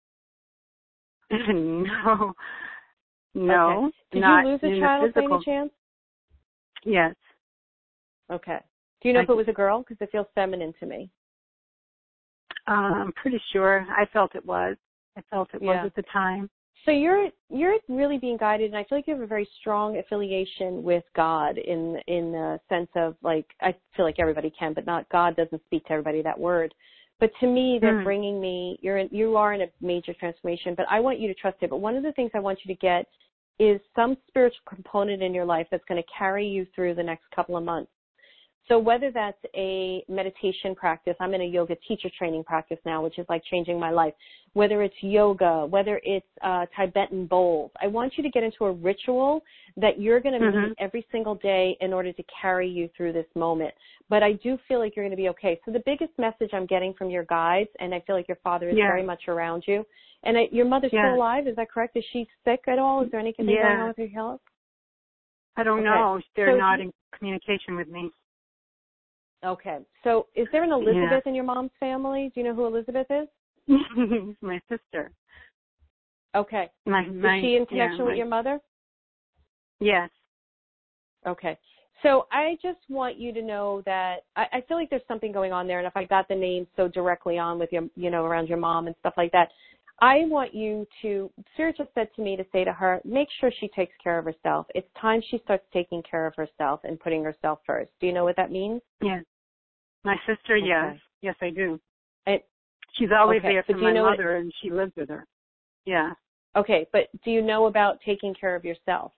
no. No. Okay. Did not you lose a in child the by any chance? Yes. Okay. Do you know I if it was a girl? Because it feels feminine to me. Uh, I'm pretty sure. I felt it was. I felt it Yeah. was at the time. So you're you're really being guided, and I feel like you have a very strong affiliation with God in in the sense of like I feel like everybody can, but not God doesn't speak to everybody that word. But to me, they're hmm. bringing me. You're in, you are in a major transformation, but I want you to trust it. But one of the things I want you to get is some spiritual component in your life that's going to carry you through the next couple of months. So whether that's a meditation practice, I'm in a yoga teacher training practice now, which is like changing my life. Whether it's yoga, whether it's uh, Tibetan bowls, I want you to get into a ritual that you're going to mm-hmm. meet every single day in order to carry you through this moment. But I do feel like you're going to be okay. So the biggest message I'm getting from your guides, and I feel like your father is yeah. very much around you. And I, your mother's yeah. still alive, is that correct? Is she sick at all? Is there anything yeah. going on with her health? I don't okay. know. They're so, not in communication with me. Okay. So is there an Elizabeth yeah. in your mom's family? Do you know who Elizabeth is? My sister. Okay. My, my, is she in connection yeah, with my, your mother? Yes. Okay. So I just want you to know that I, I feel like there's something going on there, and if I got the name so directly on with your, you know, around your mom and stuff like that, I want you to, Spirit just said to me to say to her, make sure she takes care of herself. It's time she starts taking care of herself and putting herself first. Do you know what that means? Yes. My sister, okay. yes. Yes, I do. And, She's always okay. there for but my you know mother, what, and she lives with her. Yeah. Okay, but do you know about taking care of yourself?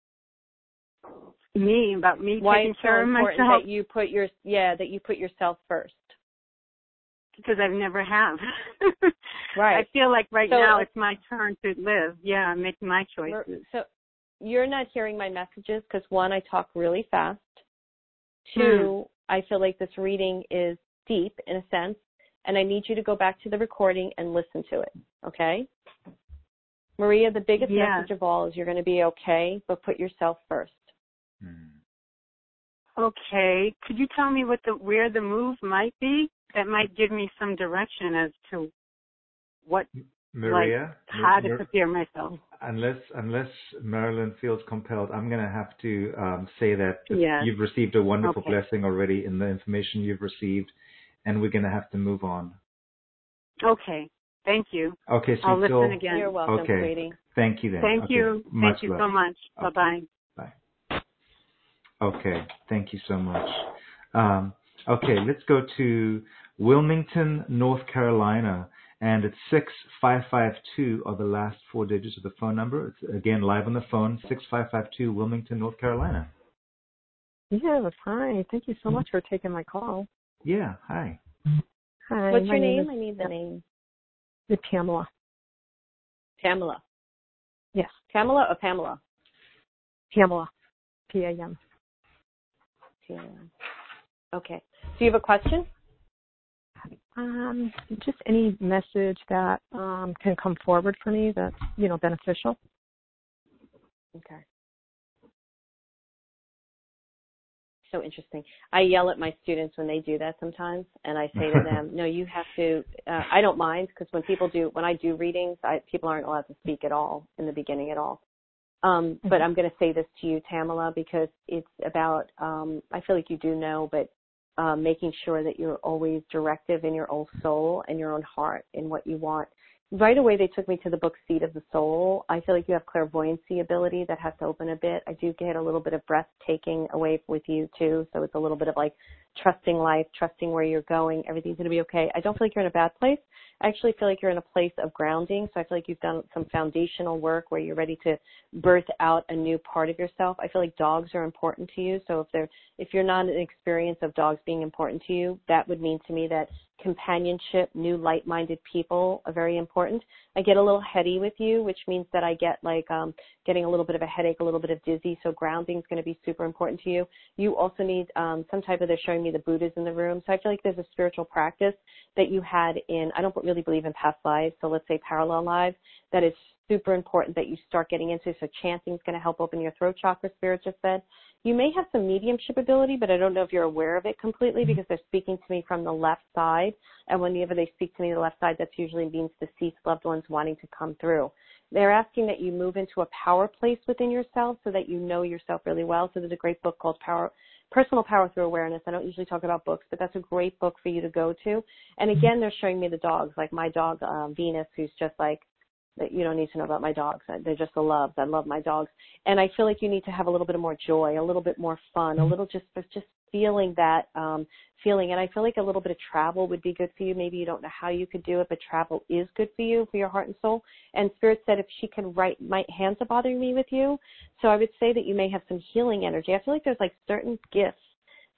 Me, about me Why taking it's care so of important myself? that you put your, yeah, that you put yourself first. Because I've never have. Right. I feel like right so, now uh, it's my turn to live. Yeah, I'm making my choices. So you're not hearing my messages because, one, I talk really fast. Two, hmm. I feel like this reading is deep in a sense, and I need you to go back to the recording and listen to it, okay? Maria, the biggest yeah. message of all is you're going to be okay, but put yourself first. Okay. Could you tell me what the where the move might be? That might give me some direction as to what, Maria, like, how Mar- to prepare myself. Unless unless Marilyn feels compelled, I'm going to have to um, say that yes. you've received a wonderful okay. blessing already in the information you've received, and we're going to have to move on. Okay. Thank you. Okay, sweet I'll listen soul. again. You're welcome, okay. sweetie. Thank you then. Thank okay. you. Much Thank you love. so much. Okay. Bye-bye. Bye. Okay. Thank you so much. Um, okay, let's go to Wilmington, North Carolina. And it's six five five two are the last four digits of the phone number. It's, again, live on the phone, six five five two, Wilmington, North Carolina. Yes, hi. Thank you so much for taking my call. Yeah, hi. Hi. What's your name? name? Is, I need the name. It's Pamela. Pamela. Yes. Pamela or Pamela? Pamela. P A M. P A M. Okay. Do you have a question? Um, just any message that um, can come forward for me that's, you know, beneficial. Okay. So interesting. I yell at my students when they do that sometimes, and I say to them, no, you have to, uh, I don't mind, because when people do, when I do readings, I, people aren't allowed to speak at all in the beginning at all. Um, mm-hmm. But I'm going to say this to you, Tamala, because it's about, um, I feel like you do know, but um, making sure that you're always directive in your own soul and your own heart in what you want. Right away, they took me to the book Seed of the Soul. I feel like you have clairvoyancy ability that has to open a bit. I do get a little bit of breathtaking away with you, too. So it's a little bit of like trusting life, trusting where you're going. Everything's going to be okay. I don't feel like you're in a bad place. I actually feel like you're in a place of grounding. So I feel like you've done some foundational work where you're ready to birth out a new part of yourself. I feel like dogs are important to you. So if they're, if you're not an experience of dogs being important to you, that would mean to me that companionship, new light-minded people are very important. I get a little heady with you, which means that I get like um, getting a little bit of a headache, a little bit of dizzy. So grounding is going to be super important to you. You also need um, some type of, they're showing me the Buddhas in the room. So I feel like there's a spiritual practice that you had in, I don't really believe in past lives, so let's say parallel lives, that is super important that you start getting into. So chanting is going to help open your throat chakra, Spirit just said. You may have some mediumship ability, but I don't know if you're aware of it completely because they're speaking to me from the left side. And whenever they speak to me the left side, that usually means deceased loved ones wanting to come through. They're asking that you move into a power place within yourself so that you know yourself really well. So there's a great book called Power, Personal Power Through Awareness. I don't usually talk about books, but that's a great book for you to go to. And again, they're showing me the dogs, like my dog, um, Venus, who's just like, that you don't need to know about my dogs. They're just a love. I love my dogs. And I feel like you need to have a little bit more joy, a little bit more fun, a little just just feeling that um, feeling. And I feel like a little bit of travel would be good for you. Maybe you don't know how you could do it, but travel is good for you, for your heart and soul. And Spirit said if she can write, my hands are bothering me with you. So I would say that you may have some healing energy. I feel like there's like certain gifts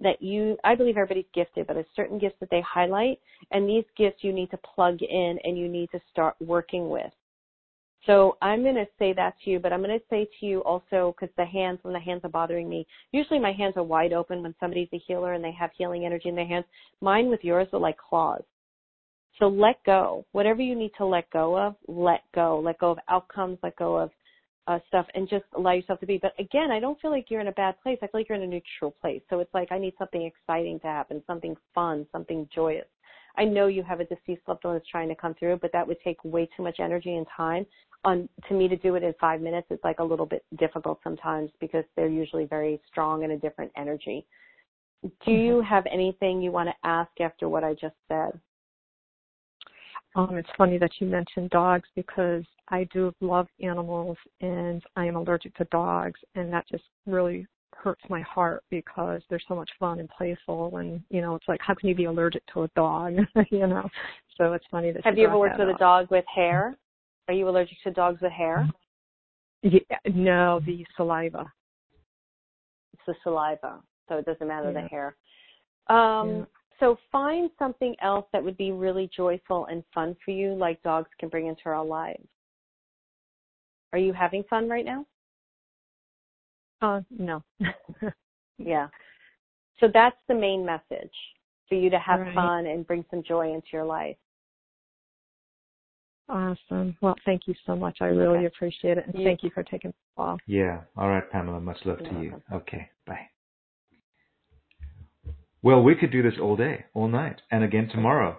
that you, I believe everybody's gifted, but there's certain gifts that they highlight, and these gifts you need to plug in and you need to start working with. So I'm going to say that to you, but I'm going to say to you also, because the hands, when the hands are bothering me, usually my hands are wide open when somebody's a healer and they have healing energy in their hands. Mine with yours are like claws. So let go. Whatever you need to let go of, let go. Let go of outcomes, let go of uh, stuff, and just allow yourself to be. But again, I don't feel like you're in a bad place. I feel like you're in a neutral place. So it's like I need something exciting to happen, something fun, something joyous. I know you have a deceased loved one that's trying to come through, but that would take way too much energy and time. On to me to do it in five minutes, it's like a little bit difficult sometimes because they're usually very strong in a different energy. Do you have anything you want to ask after what I just said? Um, it's funny that you mentioned dogs because I do love animals and I am allergic to dogs, and that just really hurts my heart because they're so much fun and playful, and you know, it's like, how can you be allergic to a dog? you know, so it's funny that. Have you ever worked with a dog with hair? Are you allergic to dogs with hair? Yeah, no, the saliva. It's the saliva, so it doesn't matter yeah. the hair. Um, yeah. So find something else that would be really joyful and fun for you, like dogs can bring into our lives. Are you having fun right now? Uh, no. Yeah. So that's the main message, for you to have right. fun and bring some joy into your life. Awesome. Well, thank you so much. I really okay. appreciate it. And you, thank you for taking the call. Yeah. All right, Pamela. Much love You're to welcome. You. Okay. Bye. Well, we could do this all day, all night, and again tomorrow.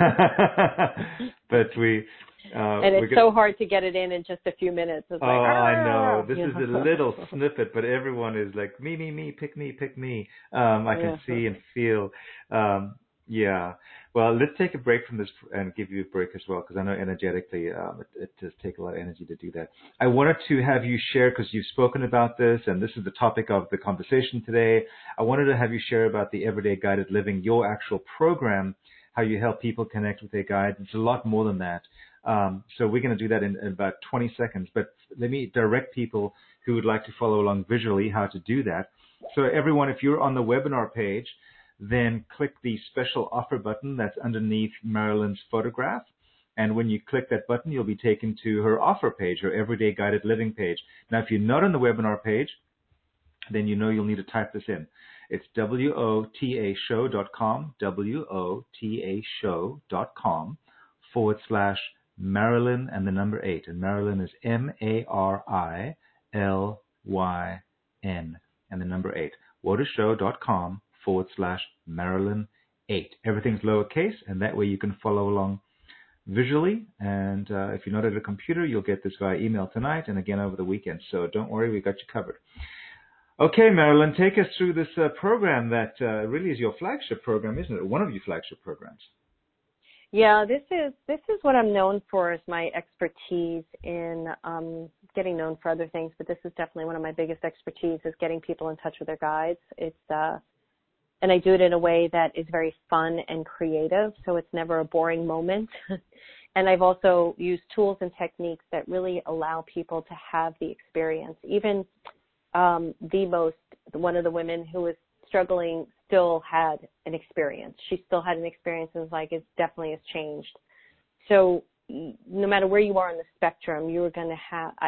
But we... Uh, and it's could, so hard to get it in in just a few minutes. It's oh, like, I know. This yeah. is a little snippet, but everyone is like, me, me, me, pick me, pick me. Um, I can yeah. see and feel. Um, yeah. Well, let's take a break from this and give you a break as well, because I know energetically um, it, it does take a lot of energy to do that. I wanted to have you share, because you've spoken about this, and this is the topic of the conversation today. I wanted to have you share about the Everyday Guided Living, your actual program, how you help people connect with their guides. It's a lot more than that. Um, so we're going to do that in, in about twenty seconds, but let me direct people who would like to follow along visually how to do that. So everyone, if you're on the webinar page, then click the special offer button that's underneath Marilyn's photograph. And when you click that button, you'll be taken to her offer page, her Everyday Guided Living page. Now, if you're not on the webinar page, then you know you'll need to type this in. It's W O T A show dot com, W O T A show dot com forward slash Marilyn and the number eight. And Marilyn is M A R I L Y N and the number eight. Wotashow dot com forward slash Marilyn eight. Everything's lowercase, and that way you can follow along visually. And uh, if you're not at a computer, you'll get this via email tonight and again over the weekend. So don't worry, we got you covered. Okay, Marilyn, take us through this uh, program that uh, really is your flagship program, isn't it? One of your flagship programs. Yeah, this is this is what I'm known for, is my expertise in um, getting known for other things, but this is definitely one of my biggest expertise, is getting people in touch with their guides. It's uh, and I do it in a way that is very fun and creative, so it's never a boring moment. And I've also used tools and techniques that really allow people to have the experience. Even um, the most, one of the women who was struggling still had an experience. She still had an experience and was like, it definitely has changed. So no matter where you are on the spectrum, you're going to have, I,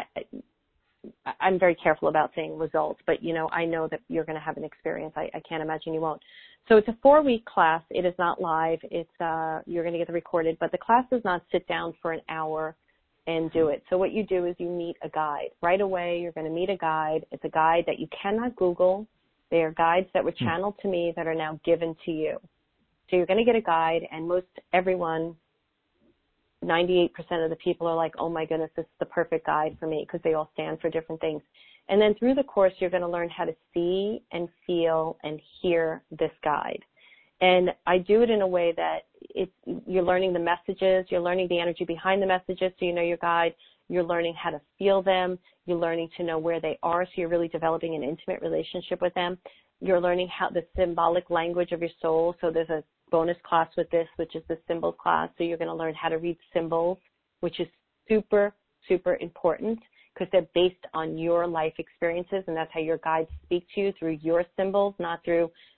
I, I'm very careful about saying results, but you know, I know that you're going to have an experience. I, I can't imagine you won't. So it's a four week class. It is not live. It's, uh, you're going to get the recorded, but the class does not sit down for an hour and do it. So what you do is you meet a guide. Right away, you're going to meet a guide. It's a guide that you cannot Google. They are guides that were channeled to me that are now given to you. So you're going to get a guide, and most everyone, ninety-eight percent of the people are like, oh my goodness, this is the perfect guide for me, because they all stand for different things. And then through the course, you're going to learn how to see and feel and hear this guide. And I do it in a way that it's, you're learning the messages, you're learning the energy behind the messages, so you know your guide. You're learning how to feel them. You're learning to know where they are, so you're really developing an intimate relationship with them. You're learning how the symbolic language of your soul. So there's a bonus class with this, which is the symbols class. So you're going to learn how to read symbols, which is super, super important, because they're based on your life experiences, and that's how your guides speak to you, through your symbols, not through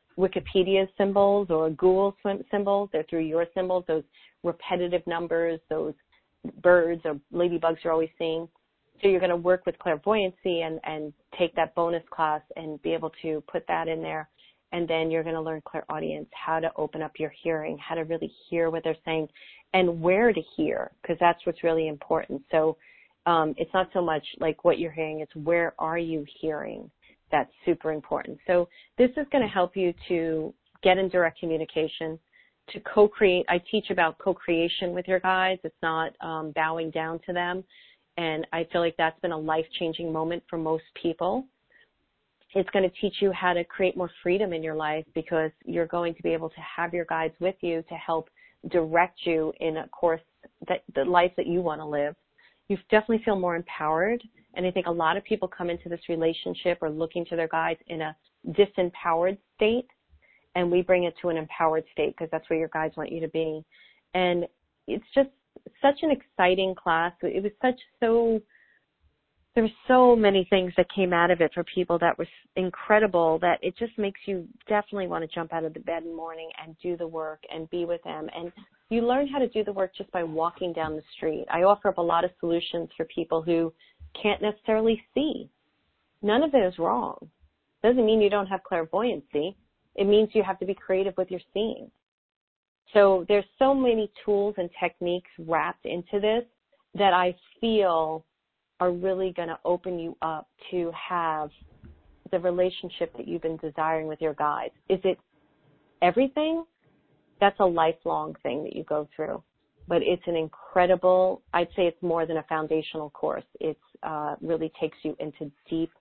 Wikipedia symbols or Google symbols. They're through your symbols, those repetitive numbers, those birds or ladybugs you're always seeing. So you're going to work with clairvoyancy and, and take that bonus class and be able to put that in there. And then you're going to learn clairaudience, how to open up your hearing, how to really hear what they're saying, and where to hear, because that's what's really important. So um, it's not so much like what you're hearing, it's where are you hearing. That's super important. So this is going to help you to get in direct communication, to co-create. I teach about co-creation with your guides. It's not um, bowing down to them. And I feel like that's been a life-changing moment for most people. It's going to teach you how to create more freedom in your life, because you're going to be able to have your guides with you to help direct you in a course, that the life that you want to live. You definitely feel more empowered. And I think a lot of people come into this relationship or looking to their guides in a disempowered state, and we bring it to an empowered state because that's where your guides want you to be. And it's just such an exciting class. It was such so, there were so many things that came out of it for people that was incredible, that it just makes you definitely want to jump out of the bed in the morning and do the work and be with them. And you learn how to do the work just by walking down the street. I offer up a lot of solutions for people who can't necessarily see. None of it is wrong. Doesn't mean you don't have clairvoyancy. It means you have to be creative with your seeing. So there's so many tools and techniques wrapped into this that I feel are really going to open you up to have the relationship that you've been desiring with your guides. Is it everything? That's a lifelong thing that you go through. But it's an incredible, I'd say it's more than a foundational course. It uh, really takes you into deep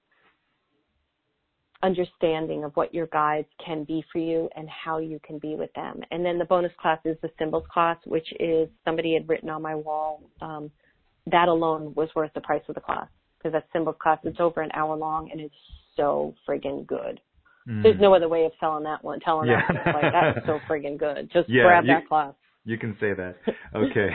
understanding of what your guides can be for you and how you can be with them. And then the bonus class is the symbols class, which is, somebody had written on my wall, um, that alone was worth the price of the class, because that symbols class, it's over an hour long and it's so friggin' good. Mm. There's no other way of selling that one, telling yeah. that. Like, that is so friggin' good. Just yeah, grab you, that class. You can say that. Okay.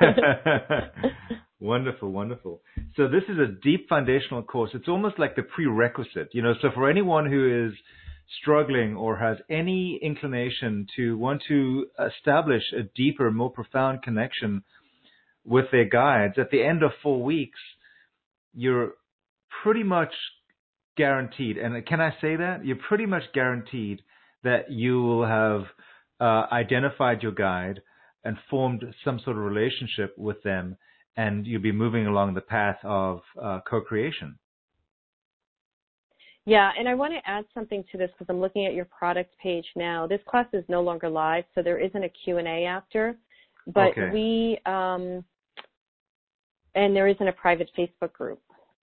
Wonderful, wonderful. So this is a deep foundational course. It's almost like the prerequisite, you know, so for anyone who is struggling or has any inclination to want to establish a deeper, more profound connection with their guides, at the end of four weeks, you're pretty much guaranteed, and can I say that? You're pretty much guaranteed that you will have uh, identified your guide and formed some sort of relationship with them, and you'll be moving along the path of uh, co-creation. Yeah, and I want to add something to this because I'm looking at your product page now. This class is no longer live, so there isn't a Q and A after, but okay. we, um, and there isn't a private Facebook group.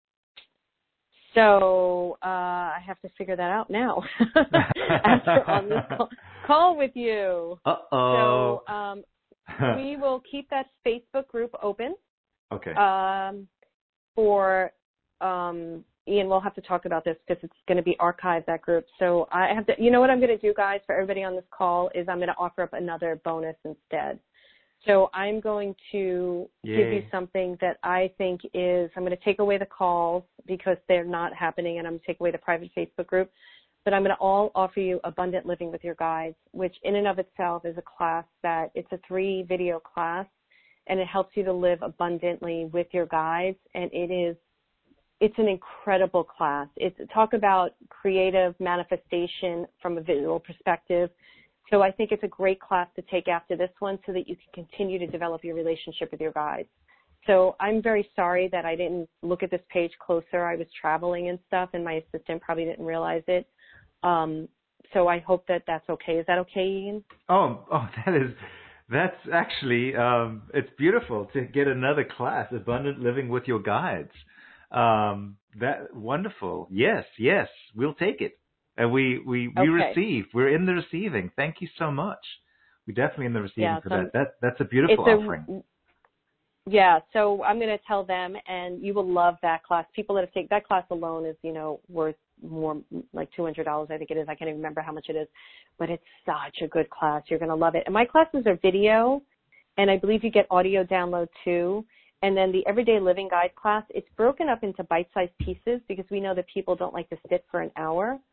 So uh, I have to figure that out now after on this call, call with you. Uh-oh. So um, we will keep that Facebook group open. Okay. Um, for um, Ian, we'll have to talk about this because it's going to be archived, that group. So I have to, you know what I'm going to do, guys, for everybody on this call is I'm going to offer up another bonus instead. So I'm going to Yay. give you something that I think is, I'm going to take away the calls because they're not happening, and I'm going to take away the private Facebook group. But I'm going to all offer you Abundant Living with Your Guides, which in and of itself is a class that, it's a three video class, and it helps you to live abundantly with your guides. And it is, it's an incredible class. It's talk about creative manifestation from a visual perspective. So I think it's a great class to take after this one so that you can continue to develop your relationship with your guides. So I'm very sorry that I didn't look at this page closer. I was traveling and stuff, and my assistant probably didn't realize it. Um, so I hope that that's okay. Is that okay, Ian? Oh, oh, that is, that's actually, um, it's beautiful to get another class, Abundant Living with Your Guides. Um, that wonderful. Yes, yes, we'll take it. And we, we, we okay. receive. We're in the receiving. Thank you so much. We're definitely in the receiving yeah, for so that. That that's a beautiful a, offering. Yeah, so I'm going to tell them, and you will love that class. People that have taken that class alone is, you know, worth more, like two hundred dollars, I think it is. I can't even remember how much it is, but it's such a good class. You're going to love it. And my classes are video, and I believe you get audio download too. And then the Everyday Living Guide class, it's broken up into bite-sized pieces because we know that people don't like to sit for an hour.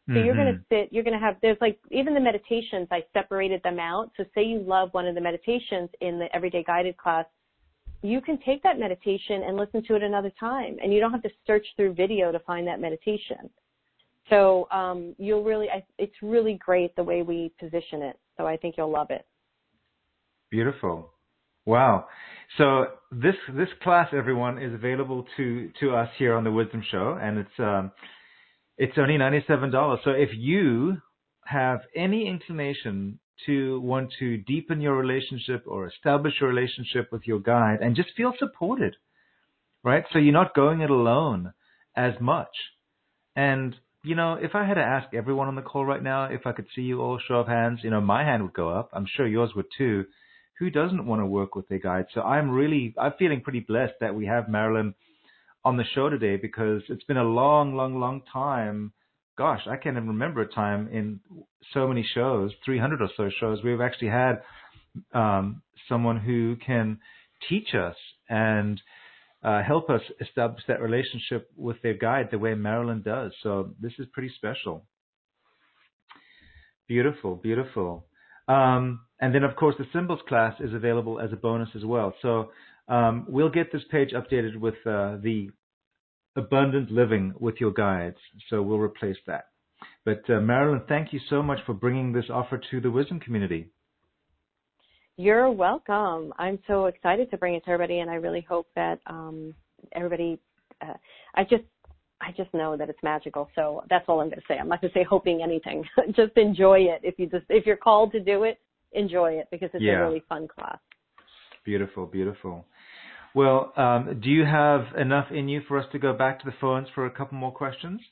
So mm-hmm. you're going to sit, you're going to have, there's like, even the meditations, I separated them out. So say you love one of the meditations in the Everyday Guided class, you can take that meditation and listen to it another time. And you don't have to search through video to find that meditation. So um, you'll really, I, it's really great the way we position it. So I think you'll love it. Beautiful. Wow. So this this class, everyone, is available to, to us here on the Wisdom Show, and it's um it's only ninety-seven dollars. So if you have any inclination to want to deepen your relationship or establish your relationship with your guide and just feel supported, right? So you're not going it alone as much. And, you know, if I had to ask everyone on the call right now, if I could see you all show of hands, you know, my hand would go up. I'm sure yours would too. Who doesn't want to work with their guide? So I'm really, I'm feeling pretty blessed that we have Marilyn on the show today, because it's been a long, long, long time. Gosh, I can't even remember a time in so many shows, three hundred or so shows, we've actually had um, someone who can teach us and uh, help us establish that relationship with their guide the way Marilyn does. So this is pretty special. Beautiful, beautiful. Um, and then, of course, the symbols class is available as a bonus as well. So um, we'll get this page updated with uh, the abundant living with your guides. So we'll replace that. But uh, Marilyn, thank you so much for bringing this offer to the wisdom community. You're welcome. I'm so excited to bring it to everybody, and I really hope that um, everybody. Uh, I just. I just know that it's magical, so that's all I'm going to say. I'm not going to say hoping anything. Just enjoy it. If you just if you're called to do it, enjoy it, because it's yeah. a really fun class. Beautiful, beautiful. Well, um, do you have enough in you for us to go back to the phones for a couple more questions?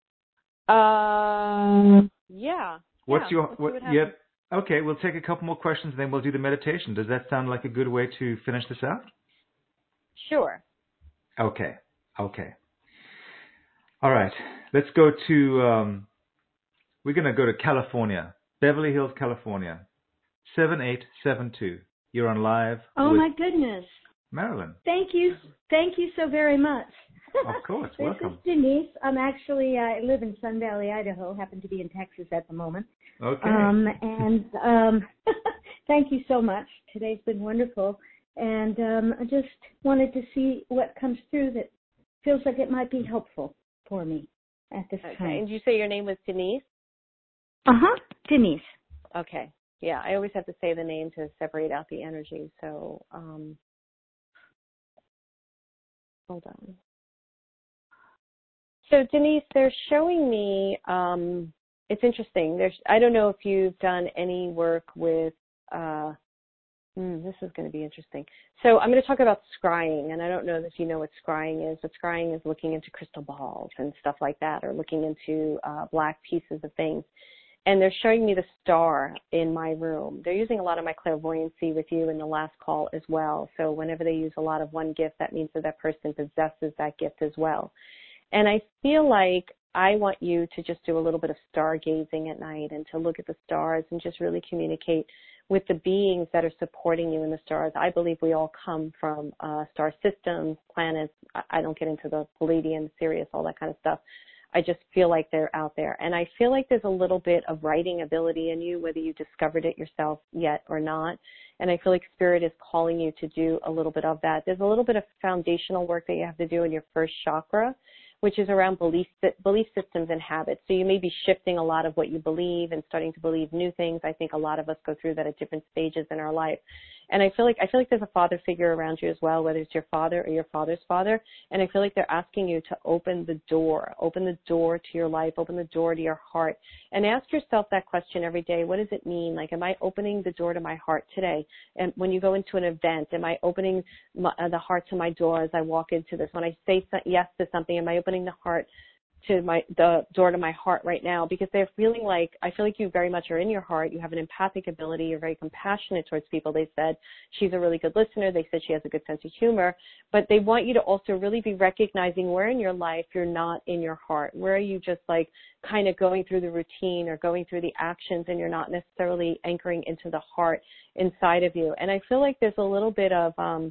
Uh, yeah. What's yeah, your what? what, Yep. Okay, we'll take a couple more questions, and then we'll do the meditation. Does that sound like a good way to finish this out? Sure. Okay. Okay. All right, let's go to, um, we're going to go to California, Beverly Hills, California, seven eight seven two. You're on live Oh, with my goodness. Marilyn. Thank you. Thank you so very much. Of course, this welcome. This is Denise. I'm actually, uh, I live in Sun Valley, Idaho, happen to be in Texas at the moment. Okay. Um, and um, thank you so much. Today's been wonderful. And um, I just wanted to see what comes through that feels like it might be helpful for me at this Okay. time. And did you say your name was Denise? Uh-huh, Denise. Okay. Yeah, I always have to say the name to separate out the energy. So, um, hold on. So, Denise, they're showing me, um, it's interesting. There's, I don't know if you've done any work with, uh, Mm, this is going to be interesting. So I'm going to talk about scrying, and I don't know if you know what scrying is, but scrying is looking into crystal balls and stuff like that, or looking into uh, black pieces of things. And they're showing me the star in my room. They're using a lot of my clairvoyancy with you in the last call as well. So whenever they use a lot of one gift, that means that that person possesses that gift as well. And I feel like I want you to just do a little bit of stargazing at night and to look at the stars and just really communicate with the beings that are supporting you in the stars. I believe we all come from uh, star systems, planets. I don't get into the Palladium, Sirius, all that kind of stuff. I just feel like they're out there. And I feel like there's a little bit of writing ability in you, whether you discovered it yourself yet or not. And I feel like Spirit is calling you to do a little bit of that. There's a little bit of foundational work that you have to do in your first chakra, which is around belief belief systems and habits. So you may be shifting a lot of what you believe and starting to believe new things. I think a lot of us go through that at different stages in our life. And I feel like I feel like there's a father figure around you as well, whether it's your father or your father's father. And I feel like they're asking you to open the door, open the door to your life, open the door to your heart, and ask yourself that question every day. What does it mean? Like, am I opening the door to my heart today? And when you go into an event, am I opening my, uh, the heart to my door as I walk into this? When I say yes to something, am I opening the heart to my the door to my heart right now? Because they're feeling like, I feel like you very much are in your heart. You have an empathic ability. You're very compassionate towards people. They said she's a really good listener. They said she has a good sense of humor. But they want you to also really be recognizing where in your life you're not in your heart. Where are you just like kind of going through the routine or going through the actions, and you're not necessarily anchoring into the heart inside of you. And I feel like there's a little bit of um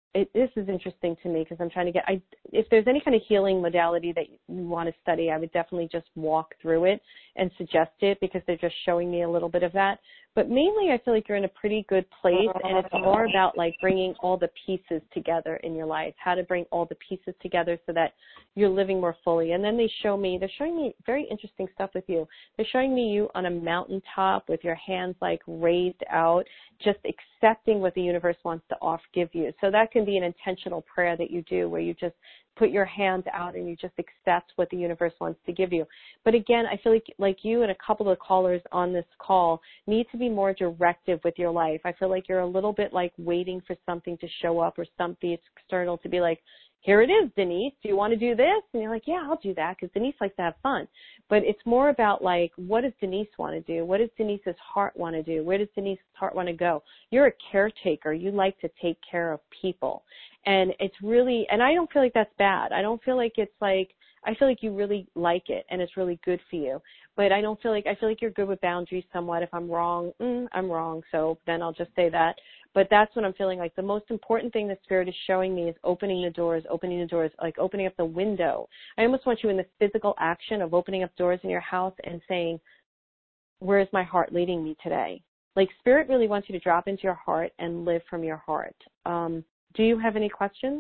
it, this is interesting to me because I'm trying to get, I, if there's any kind of healing modality that you want to study, I would definitely just walk through it and suggest it because they're just showing me a little bit of that. But mainly I feel like you're in a pretty good place, and it's more about like bringing all the pieces together in your life, how to bring all the pieces together so that you're living more fully. And then they show me, they're showing me very interesting stuff with you. They're showing me you on a mountaintop with your hands like raised out, just accepting what the universe wants to off give you. So that can be an intentional prayer that you do where you just put your hands out and you just accept what the universe wants to give you. But again, I feel like like you and a couple of callers on this call need to be more directive with your life. I feel like you're a little bit like waiting for something to show up or something external to be like, here it is, Denise. Do you want to do this? And you're like, yeah, I'll do that because Denise likes to have fun. But it's more about like, what does Denise want to do? What does Denise's heart want to do? Where does Denise's heart want to go? You're a caretaker. You like to take care of people. And it's really, and I don't feel like that's bad. I don't feel like it's like, I feel like you really like it and it's really good for you. But I don't feel like, I feel like you're good with boundaries somewhat. If I'm wrong, mm, I'm wrong. So then I'll just say that. But that's what I'm feeling like. The most important thing the Spirit is showing me is opening the doors, opening the doors, like opening up the window. I almost want you in the physical action of opening up doors in your house and saying, where is my heart leading me today? Like Spirit really wants you to drop into your heart and live from your heart. Um, do you have any questions?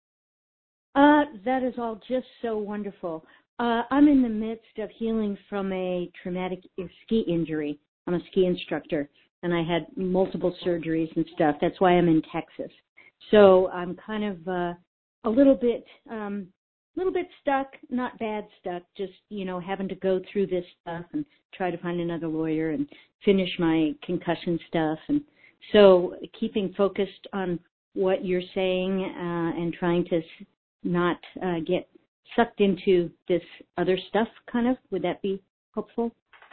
Uh, that is all just so wonderful. Uh, I'm in the midst of healing from a traumatic ski injury. I'm a ski instructor, and I had multiple surgeries and stuff. That's why I'm in Texas. So I'm kind of uh, a little bit, um, little bit stuck, not bad stuck, just, you know, having to go through this stuff and try to find another lawyer and finish my concussion stuff. And so keeping focused on what you're saying uh, and trying to not uh, get sucked into this other stuff, kind of. Would that be helpful?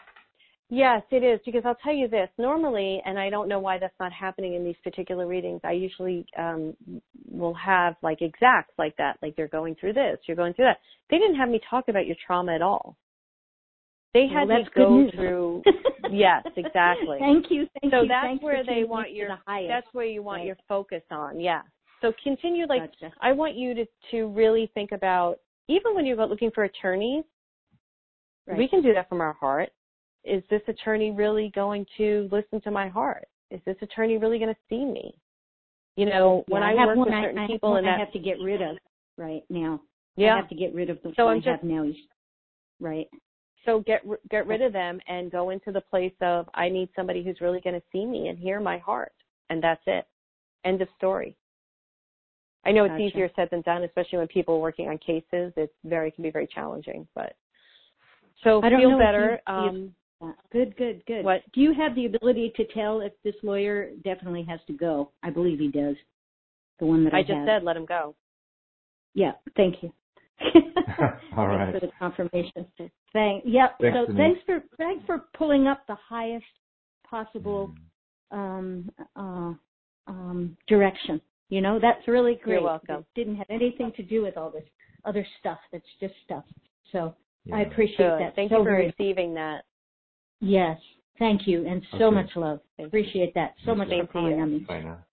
Yes, it is, because I'll tell you this. Normally, and I don't know why that's not happening in these particular readings, I usually um, will have like exacts like that, like they're going through this, you're going through that. They didn't have me talk about your trauma at all. They had well, me go through, yes, exactly. Thank you, thank so you. So that's Thanks where they want your, the that's where you want right. your focus on, yeah. So continue, like, gotcha. I want you to, to really think about, even when you're looking for attorneys, right. we can do that from our heart. Is this attorney really going to listen to my heart? Is this attorney really going to see me? You know, yeah, when I, I work one, with certain I, people, I and I that, have to get rid of right now. Yeah. I have to get rid of the so one I'm I just, have now. Right. So get get rid of them and go into the place of, I need somebody who's really going to see me and hear my heart, and that's it. End of story. I know it's gotcha. easier said than done, especially when people are working on cases. It's very can be very challenging, but so I don't feel know better. If you, um, yeah. Good, good, good. What? Do you have the ability to tell if this lawyer definitely has to go? I believe he does. The one that I, I just have. said, let him go. Yeah. Thank you. All right. Thanks for the confirmation. Thank. Yep. Thanks, so Denise. thanks for thanks for pulling up the highest possible um, uh, um, direction. You know, that's really great. You're welcome. It didn't have anything to do with all this other stuff. That's just stuff. So yeah. I appreciate Good. that. Thank so you for very receiving that. Yes. Thank you, and so okay. much love. Thank Appreciate that. So Yes, much same for calling to on me. Bye now.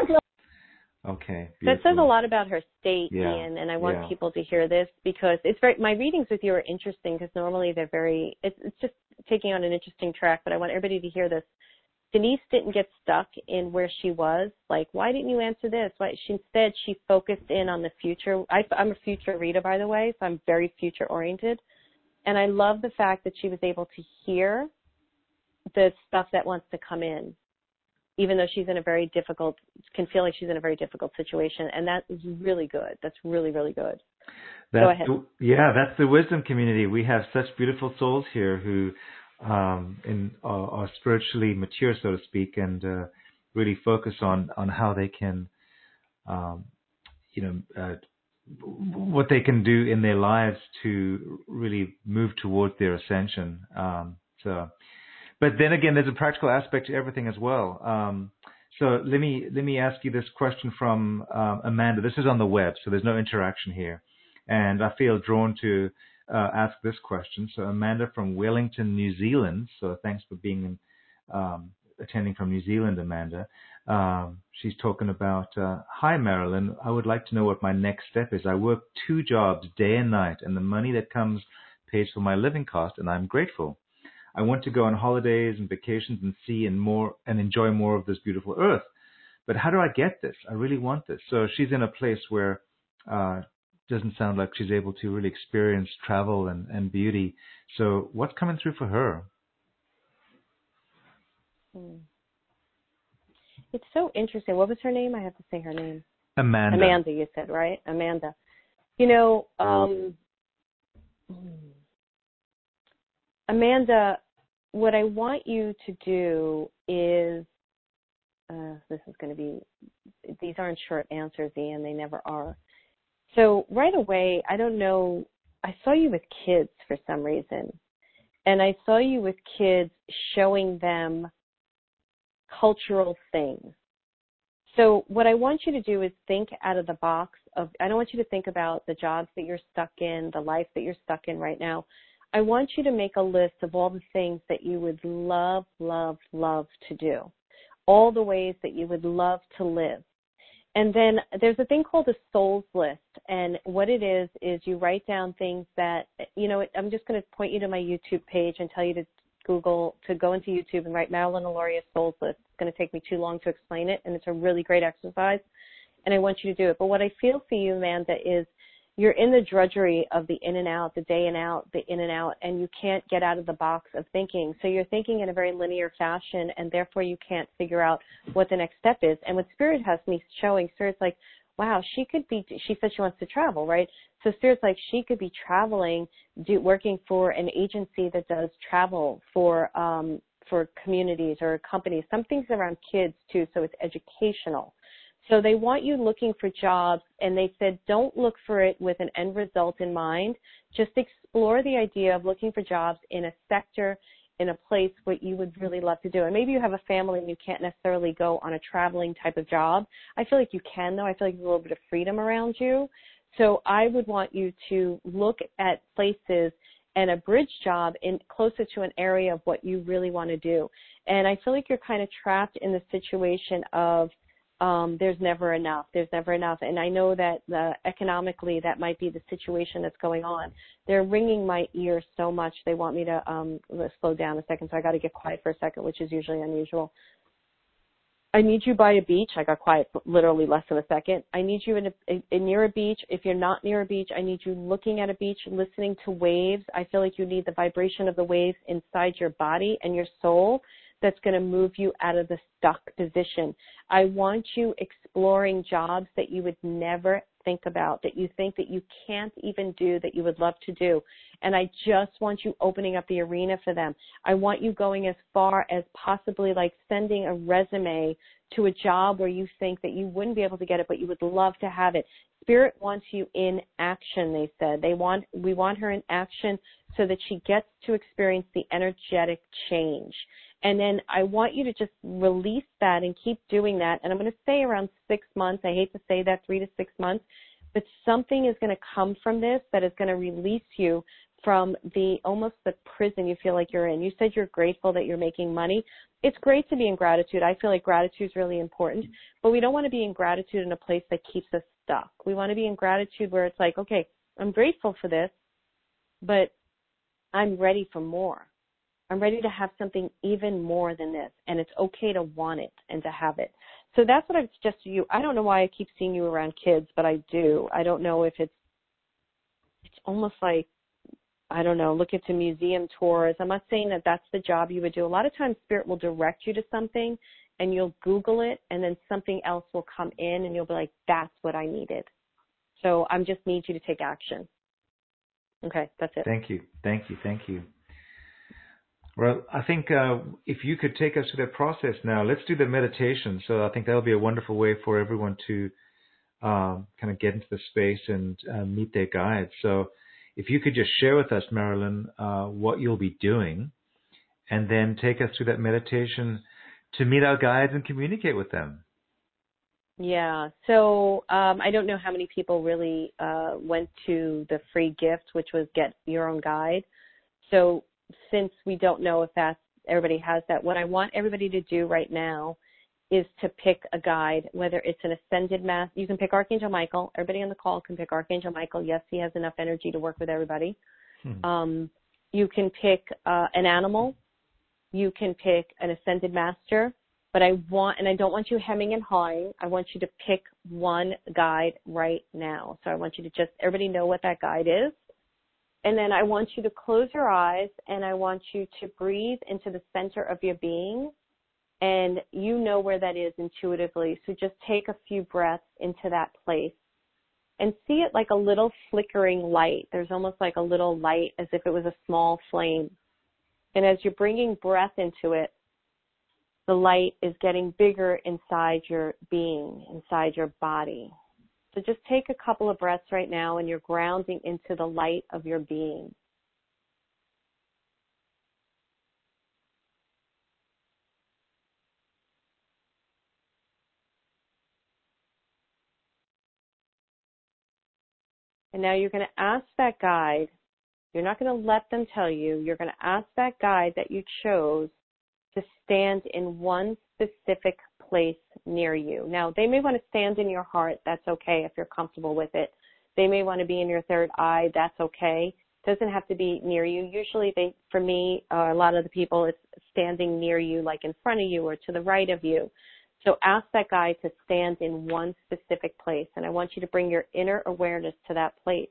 Okay. That Beautiful. says a lot about her state, yeah. Ian, and I want yeah. people to hear this because it's very. My readings with you are interesting because normally they're very. It's, it's just taking on an interesting track, but I want everybody to hear this. Denise didn't get stuck in where she was. Like, why didn't you answer this? Why? She, instead, she focused in on the future. I, I'm a future reader, by the way, so I'm very future oriented, and I love the fact that she was able to hear the stuff that wants to come in, even though she's in a very difficult, can feel like she's in a very difficult situation. And that is really good. That's really, really good. That's Go ahead. The, yeah, that's the wisdom community. We have such beautiful souls here who um, in, are, are spiritually mature, so to speak, and uh, really focus on, on how they can, um, you know, uh, what they can do in their lives to really move towards their ascension. Um, so. But then again, there's a practical aspect to everything as well. Um, so let me let me ask you this question from um, Amanda. This is on the web, so there's no interaction here, and I feel drawn to uh, ask this question. So Amanda from Wellington, New Zealand. So thanks for being in, um, attending from New Zealand, Amanda. Um, she's talking about, uh, hi, Marilyn. I would like to know what my next step is. I work two jobs day and night, and the money that comes pays for my living cost, and I'm grateful. I want to go on holidays and vacations and see and more and enjoy more of this beautiful earth. But how do I get this? I really want this. So she's in a place where uh doesn't sound like she's able to really experience travel and, and beauty. So what's coming through for her? Hmm. It's so interesting. What was her name? I have to say her name. Amanda. Amanda, you said, right? Amanda. You know, um, Amanda, what I want you to do is, uh, this is going to be, these aren't short answers, Ian. They never are. So right away, I don't know, I saw you with kids for some reason. And I saw you with kids showing them cultural things. So what I want you to do is think out of the box of, I don't want you to think about the jobs that you're stuck in, the life that you're stuck in right now. I want you to make a list of all the things that you would love, love, love to do, all the ways that you would love to live. And then there's a thing called a souls list. And what it is, is you write down things that, you know, I'm just going to point you to my YouTube page and tell you to Google, to go into YouTube and write Marilyn Alauria Souls List. It's going to take me too long to explain it, and it's a really great exercise, and I want you to do it. But what I feel for you, Amanda, is you're in the drudgery of the in and out, the day and out, the in and out, and you can't get out of the box of thinking. So you're thinking in a very linear fashion, and therefore you can't figure out what the next step is. And what Spirit has me showing, Spirit's like, wow, she could be, she said she wants to travel, right? So Spirit's like, she could be traveling, do, working for an agency that does travel for um, for communities or companies. Some things around kids, too, so it's educational. So they want you looking for jobs, and they said don't look for it with an end result in mind. Just explore the idea of looking for jobs in a sector, in a place what you would really love to do. And maybe you have a family and you can't necessarily go on a traveling type of job. I feel like you can, though. I feel like there's a little bit of freedom around you. So I would want you to look at places and a bridge job in closer to an area of what you really want to do. And I feel like you're kind of trapped in the situation of um, there's never enough. There's never enough. And I know that uh, economically that might be the situation that's going on. They're ringing my ears so much. They want me to um, slow down a second, so I got to get quiet for a second, which is usually unusual. I need you by a beach. I got quiet for literally less than a second. I need you in a, in, near a beach. If you're not near a beach, I need you looking at a beach, listening to waves. I feel like you need the vibration of the waves inside your body and your soul that's going to move you out of the stuck position. I want you exploring jobs that you would never think about, that you think that you can't even do, that you would love to do. And I just want you opening up the arena for them. I want you going as far as possibly like sending a resume to a job where you think that you wouldn't be able to get it, but you would love to have it. Spirit wants you in action, they said. They want, we want her in action so that she gets to experience the energetic change. And then I want you to just release that and keep doing that. And I'm going to say around six months. I hate to say that, three to six months. But something is going to come from this that is going to release you from the almost the prison you feel like you're in. You said you're grateful that you're making money. It's great to be in gratitude. I feel like gratitude is really important. But we don't want to be in gratitude in a place that keeps us stuck. We want to be in gratitude where it's like, okay, I'm grateful for this, but I'm ready for more. I'm ready to have something even more than this, and it's okay to want it and to have it. So that's what I would suggest to you. I don't know why I keep seeing you around kids, but I do. I don't know if it's, it's almost like, I don't know, look into museum tours. I'm not saying that that's the job you would do. A lot of times Spirit will direct you to something, and you'll Google it, and then something else will come in, and you'll be like, that's what I needed. So I just need you to take action. Okay, that's it. Thank you. Thank you. Thank you. Well, I think uh, if you could take us through that process now, let's do the meditation. So I think that'll be a wonderful way for everyone to um, kind of get into the space and uh, meet their guides. So if you could just share with us, Marilyn, uh, what you'll be doing, and then take us through that meditation to meet our guides and communicate with them. Yeah, so um, I don't know how many people really uh, went to the free gift, which was get your own guide. So since we don't know if that's everybody has that. What I want everybody to do right now is to pick a guide, whether it's an ascended master. You can pick Archangel Michael. Everybody on the call can pick Archangel Michael. Yes, he has enough energy to work with everybody. Hmm. Um, you can pick uh, an animal. You can pick an ascended master. But I want, and I don't want you hemming and hawing. I want you to pick one guide right now. So I want you to just, everybody know what that guide is. And then I want you to close your eyes, and I want you to breathe into the center of your being. And you know where that is intuitively. So just take a few breaths into that place and see it like a little flickering light. There's almost like a little light as if it was a small flame. And as you're bringing breath into it, the light is getting bigger inside your being, inside your body. So just take a couple of breaths right now, and you're grounding into the light of your being. And now you're going to ask that guide. You're not going to let them tell you. You're going to ask that guide that you chose to stand in one specific place near you. Now, they may want to stand in your heart. That's okay if you're comfortable with it. They may want to be in your third eye. That's okay. It doesn't have to be near you. Usually, they, for me, uh, a lot of the people, it's standing near you, like in front of you or to the right of you. So ask that guide to stand in one specific place, and I want you to bring your inner awareness to that place.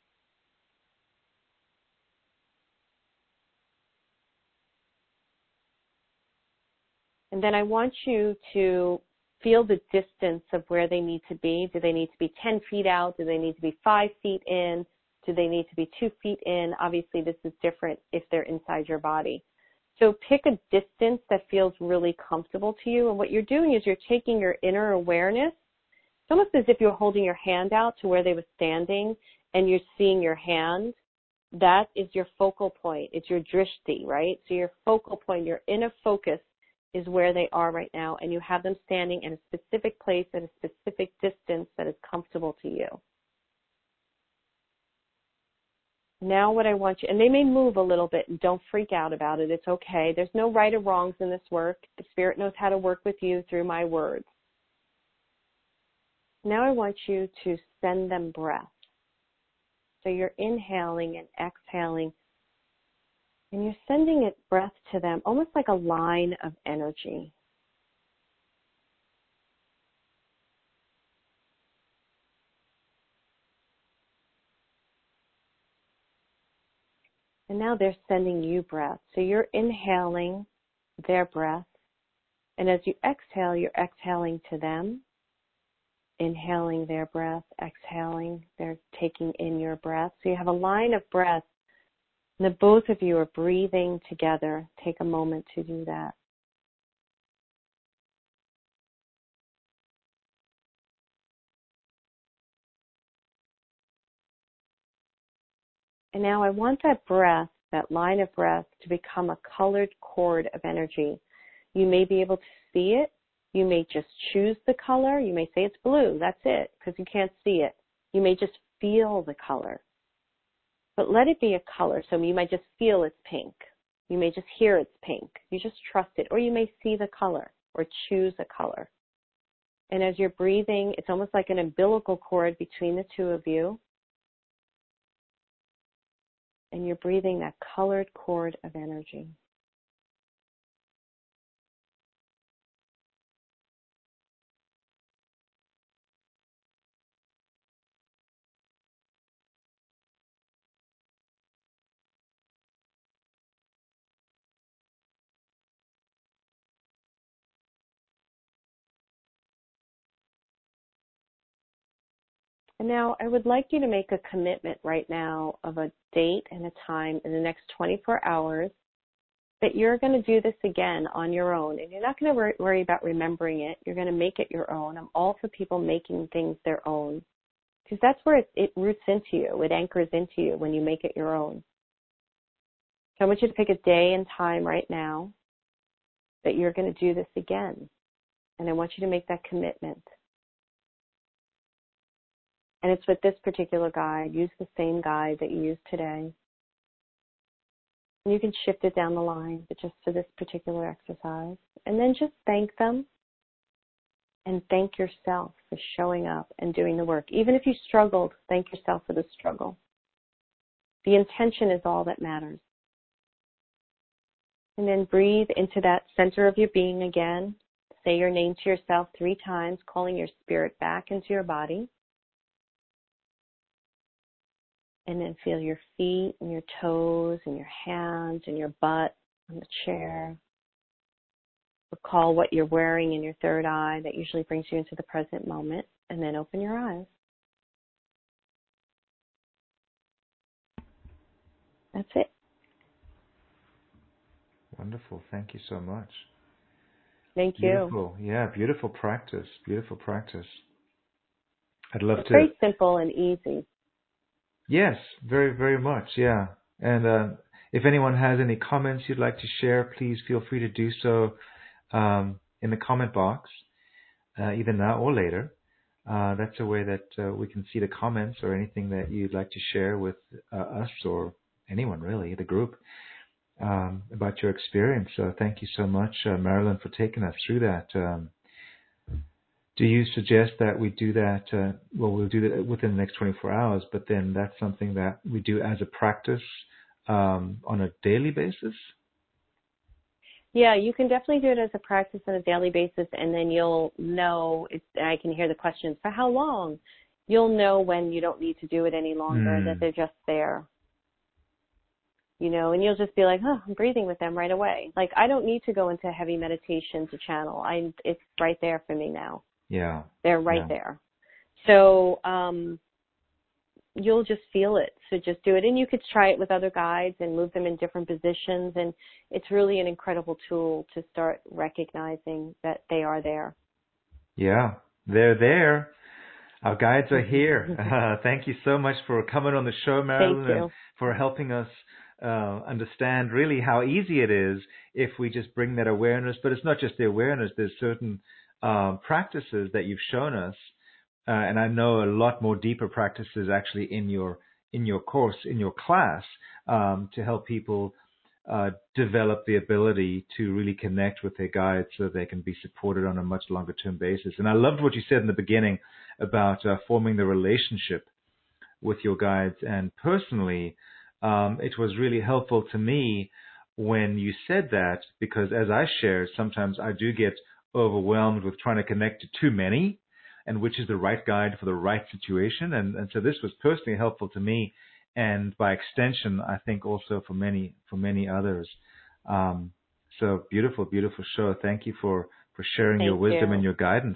And then I want you to feel the distance of where they need to be. Do they need to be ten feet out? Do they need to be five feet in? Do they need to be two feet in? Obviously, this is different if they're inside your body. So pick a distance that feels really comfortable to you. And what you're doing is you're taking your inner awareness. It's almost as if you're holding your hand out to where they were standing and you're seeing your hand. That is your focal point. It's your drishti, right? So your focal point, your inner focus is where they are right now, and you have them standing in a specific place at a specific distance that is comfortable to you. Now what I want you, and they may move a little bit, and don't freak out about it. It's okay. There's no right or wrongs in this work. The Spirit knows how to work with you through my words. Now I want you to send them breath. So you're inhaling and exhaling, and you're sending it breath to them, almost like a line of energy. And now they're sending you breath. So you're inhaling their breath. And as you exhale, you're exhaling to them. Inhaling their breath, exhaling, they're taking in your breath. So you have a line of breath. And the both of you are breathing together. Take a moment to do that. And now I want that breath, that line of breath, to become a colored cord of energy. You may be able to see it. You may just choose the color. You may say it's blue. That's it, because you can't see it. You may just feel the color. But let it be a color. So you might just feel it's pink. You may just hear it's pink. You just trust it. Or you may see the color or choose a color. And as you're breathing, it's almost like an umbilical cord between the two of you. And you're breathing that colored cord of energy. And now I would like you to make a commitment right now of a date and a time in the next twenty-four hours that you're going to do this again on your own. And you're not going to worry about remembering it. You're going to make it your own. I'm all for people making things their own, because that's where it, it roots into you. It anchors into you when you make it your own. So I want you to pick a day and time right now that you're going to do this again. And I want you to make that commitment. And it's with this particular guide. Use the same guide that you used today. You can shift it down the line, but just for this particular exercise. And then just thank them and thank yourself for showing up and doing the work. Even if you struggled, thank yourself for the struggle. The intention is all that matters. And then breathe into that center of your being again. Say your name to yourself three times, calling your spirit back into your body. And then feel your feet and your toes and your hands and your butt on the chair. Recall what you're wearing in your third eye. That usually brings you into the present moment. And then open your eyes. That's it. Wonderful. Thank you so much. Thank you. Beautiful. Yeah, beautiful practice. Beautiful practice. I'd love it's to. Very simple and easy. Yes, very, very much. Yeah. And uh, if anyone has any comments you'd like to share, please feel free to do so um, in the comment box, uh, either now or later. Uh, that's a way that uh, we can see the comments or anything that you'd like to share with uh, us or anyone really, the group, um, about your experience. So thank you so much, uh, Marilyn, for taking us through that. Um, do you suggest that we do that? Uh, well, we'll do that within the next twenty-four hours, but then that's something that we do as a practice um, on a daily basis? Yeah, you can definitely do it as a practice on a daily basis, and then you'll know, it's, I can hear the questions, for how long? You'll know when you don't need to do it any longer, Mm. that they're just there. You know, and you'll just be like, oh, I'm breathing with them right away. Like, I don't need to go into heavy meditation to channel. I, it's right there for me now. Yeah. They're right yeah. there. So um, you'll just feel it. So just do it. And you could try it with other guides and move them in different positions. And it's really an incredible tool to start recognizing that they are there. Yeah, they're there. Our guides are here. Uh, thank you so much for coming on the show, Marilyn, Thank you. and for helping us uh, understand really how easy it is if we just bring that awareness. But it's not just the awareness. There's certain um, practices that you've shown us, uh, and I know a lot more deeper practices actually in your in your course, in your class, um, to help people uh, develop the ability to really connect with their guides so they can be supported on a much longer term basis. And I loved what you said in the beginning about uh, forming the relationship with your guides. And personally, um, it was really helpful to me when you said that, because as I shared, sometimes I do get overwhelmed with trying to connect to too many, and which is the right guide for the right situation. And, and so this was personally helpful to me, and by extension, I think also for many for many others. Um, so beautiful, beautiful show. Thank you for, for sharing Thank your wisdom you. and your guidance.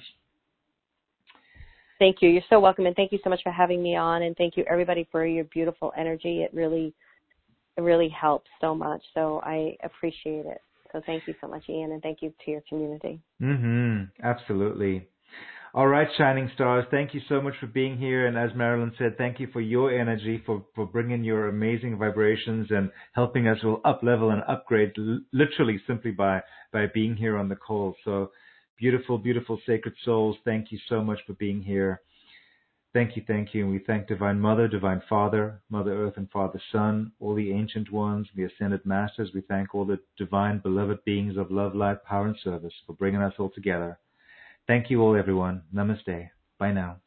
Thank you. You're so welcome, and thank you so much for having me on, and thank you everybody for your beautiful energy. It really, it really helps so much. So I appreciate it. So thank you so much, Ian, and thank you to your community. Mm-hmm. Absolutely. All right, Shining Stars, thank you so much for being here. And as Marilyn said, thank you for your energy, for, for bringing your amazing vibrations and helping us will up level and upgrade l- literally simply by, by being here on the call. So beautiful, beautiful sacred souls, thank you so much for being here. Thank you, thank you. And we thank Divine Mother, Divine Father, Mother Earth and Father Son, all the ancient ones, the Ascended Masters. We thank all the divine, beloved beings of love, light, power, and service for bringing us all together. Thank you all, everyone. Namaste. Bye now.